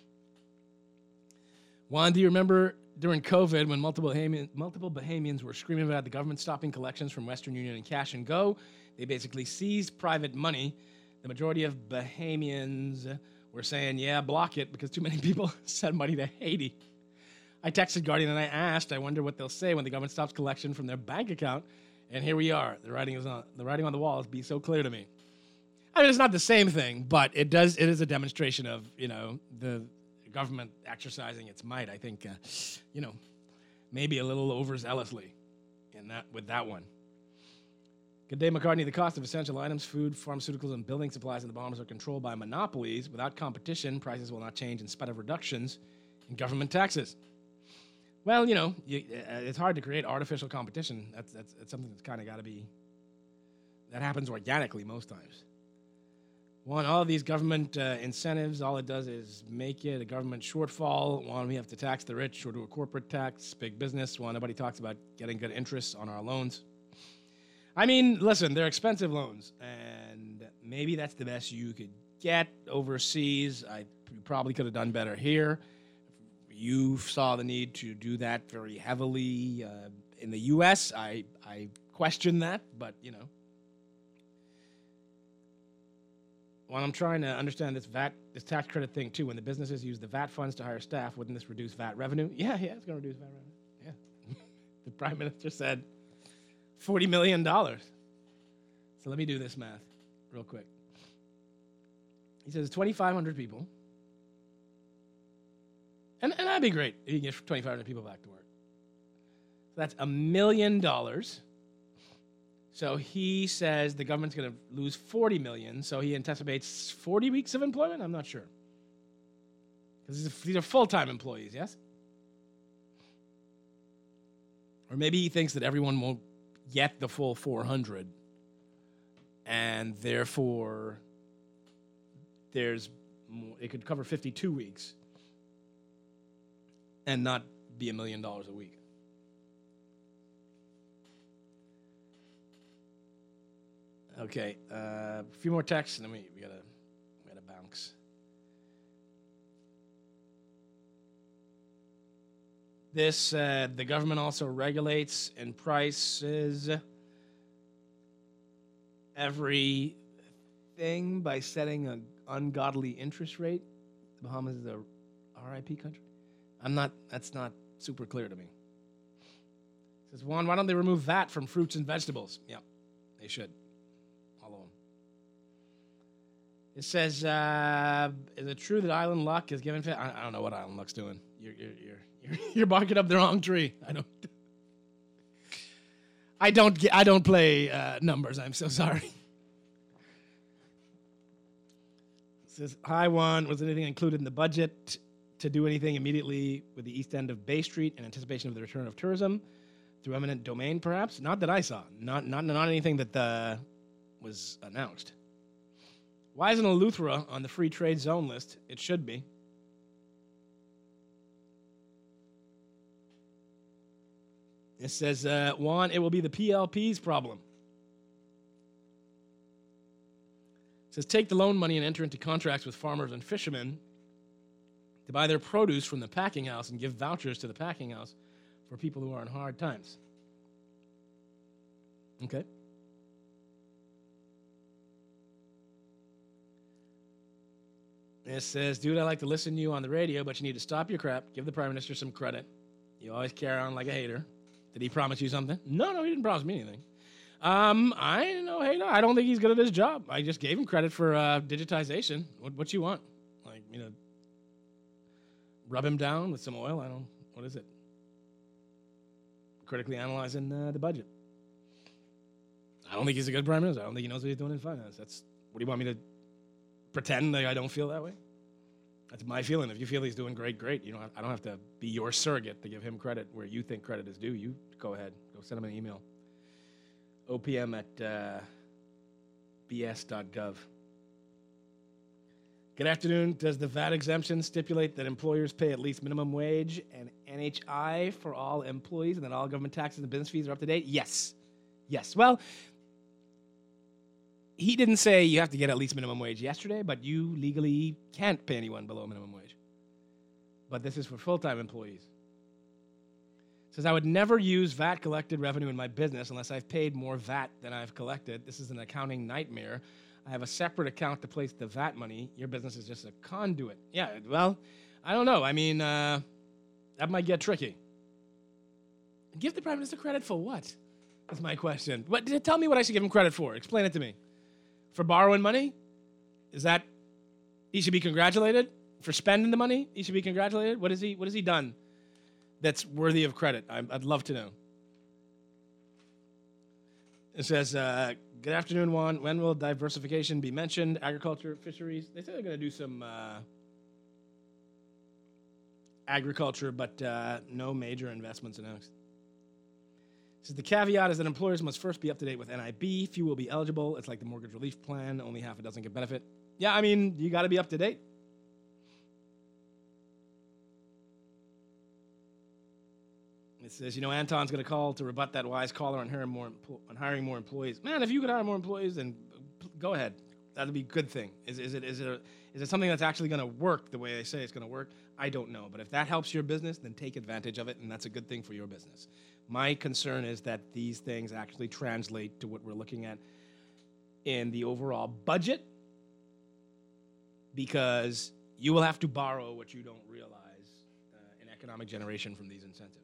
Juan, do you remember during COVID when multiple Bahamian, multiple Bahamians were screaming about the government stopping collections from Western Union and Cash and Go? They basically seized private money. The majority of Bahamians were saying, yeah, block it, because too many people send money to Haiti. I texted Guardian and I asked, I wonder what they'll say when the government stops collection from their bank account. And here we are. The writing is on the writing on the wall is be so clear to me. I mean, it's not the same thing, but it does. It is a demonstration of, you know, the government exercising its might. I think, uh, you know, maybe a little overzealously in that with that one. Good day, McCartney. The cost of essential items, food, pharmaceuticals, and building supplies in the Bahamas are controlled by monopolies. Without competition, prices will not change in spite of reductions in government taxes. Well, you know, you, uh, it's hard to create artificial competition. That's that's, that's something that's kind of got to be, that happens organically most times. One, all of these government uh, incentives, all it does is make it a government shortfall. One, we have to tax the rich or do a corporate tax, big business. One, nobody talks about getting good interest on our loans. I mean, listen, they're expensive loans, and maybe that's the best you could get overseas. I probably could have done better here. You saw the need to do that very heavily uh, in the U S. I I question that, but, you know. When I'm trying to understand this V A T, this tax credit thing, too, when the businesses use the V A T funds to hire staff, wouldn't this reduce V A T revenue? Yeah, yeah, it's going to reduce V A T revenue. Yeah. The Prime Minister said forty million dollars. So let me do this math real quick. He says twenty-five hundred people. And, and that'd be great if you can get twenty-five hundred people back to work. So that's a million dollars. So he says the government's going to lose forty million dollars. So he anticipates forty weeks of employment? I'm not sure. Because these are full-time employees, yes? Or maybe he thinks that everyone won't get the full four hundred. And therefore, there's more, it could cover fifty-two weeks. And not be a million dollars a week. Okay, uh, a few more texts, and then we, we gotta we gotta bounce. This uh, the government also regulates and prices everything by setting an ungodly interest rate. The Bahamas is a R I P country. I'm not, that's not super clear to me. It says, Juan, why don't they remove V A T from fruits and vegetables? Yeah, they should. All of them. It says, uh, is it true that Island Luck is given? I, I don't know what Island Luck's doing. You're, you're, you're, you're, you're barking up the wrong tree. I don't, I don't, get, I don't play uh, numbers. I'm so sorry. It says, hi, Juan, was anything included in the budget to do anything immediately with the east end of Bay Street in anticipation of the return of tourism through eminent domain, perhaps? Not that I saw. Not not not anything that uh, was announced. Why isn't Eleuthera on the free trade zone list? It should be. It says, uh, Juan, it will be the P L P's problem. It says, take the loan money and enter into contracts with farmers and fishermen to buy their produce from the packing house and give vouchers to the packing house for people who are in hard times. Okay. It says, dude, I like to listen to you on the radio, but you need to stop your crap. Give the Prime Minister some credit. You always carry on like a hater. Did he promise you something? No, no, he didn't promise me anything. Um, I know, hey, no, I don't think he's good at his job. I just gave him credit for uh, digitization. What, what you want? Like, you know, rub him down with some oil? I don't, what is it? Critically analyzing uh, the budget. I don't think he's a good prime minister. I don't think he knows what he's doing in finance. That's, what do you want me to pretend that I don't feel that way? That's my feeling. If you feel he's doing great, great. You know, I don't have to be your surrogate to give him credit where you think credit is due. You go ahead. Go send him an email. O P M at uh, b s dot gov. Good afternoon. Does the V A T exemption stipulate that employers pay at least minimum wage and N H I for all employees and that all government taxes and business fees are up to date? Yes. Yes. Well, he didn't say you have to get at least minimum wage yesterday, but you legally can't pay anyone below minimum wage. But this is for full-time employees. It says, I would never use V A T collected revenue in my business unless I've paid more V A T than I've collected. This is an accounting nightmare. I have a separate account to place the V A T money. Your business is just a conduit. Yeah, well, I don't know. I mean, uh, that might get tricky. Give the Prime Minister credit for what? That's my question. What, tell me what I should give him credit for. Explain it to me. For borrowing money? Is that he should be congratulated? For spending the money? He should be congratulated? What is he, what has he done that's worthy of credit? I, I'd love to know. It says, uh, good afternoon, Juan. When will diversification be mentioned? Agriculture, fisheries. They say they're going to do some uh, agriculture, but uh, no major investments announced. It says the caveat is that employers must first be up to date with N I B. Few will be eligible. It's like the mortgage relief plan. Only half a dozen get benefit. Yeah, I mean, you got to be up to date. It says, you know, Anton's going to call to rebut that wise caller on hiring more, on hiring more employees. Man, if you could hire more employees, then go ahead. That'd be a good thing. Is, is it is it a, is it something that's actually going to work the way they say it's going to work? I don't know. But if that helps your business, then take advantage of it, and that's a good thing for your business. My concern is that these things actually translate to what we're looking at in the overall budget, because you will have to borrow what you don't realize uh, in economic generation from these incentives.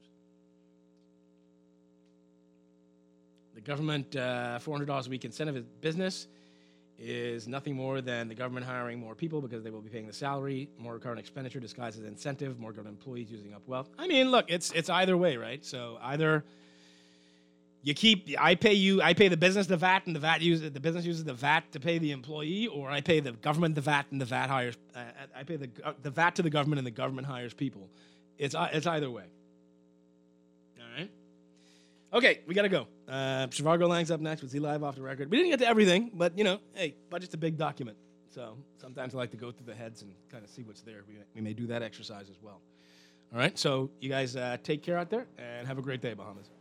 The government uh, four hundred dollars a week incentive business is nothing more than the government hiring more people because they will be paying the salary, more current expenditure disguised as incentive, more government employees using up wealth. I mean, look, it's it's either way, right? So either you keep, I pay you, I pay the business the V A T, and the V A T uses the business uses the V A T to pay the employee, or I pay the government the V A T and the V A T hires, uh, I pay the uh, the V A T to the government and the government hires people. It's uh, it's either way. All right. Okay, we got to go. Uh, Zhivargo Lang's up next with Z Live Off the Record. We didn't get to everything, but, you know, hey, budget's a big document. So sometimes I like to go through the heads and kind of see what's there. We, we may do that exercise as well. All right, so you guys uh, take care out there and have a great day, Bahamas.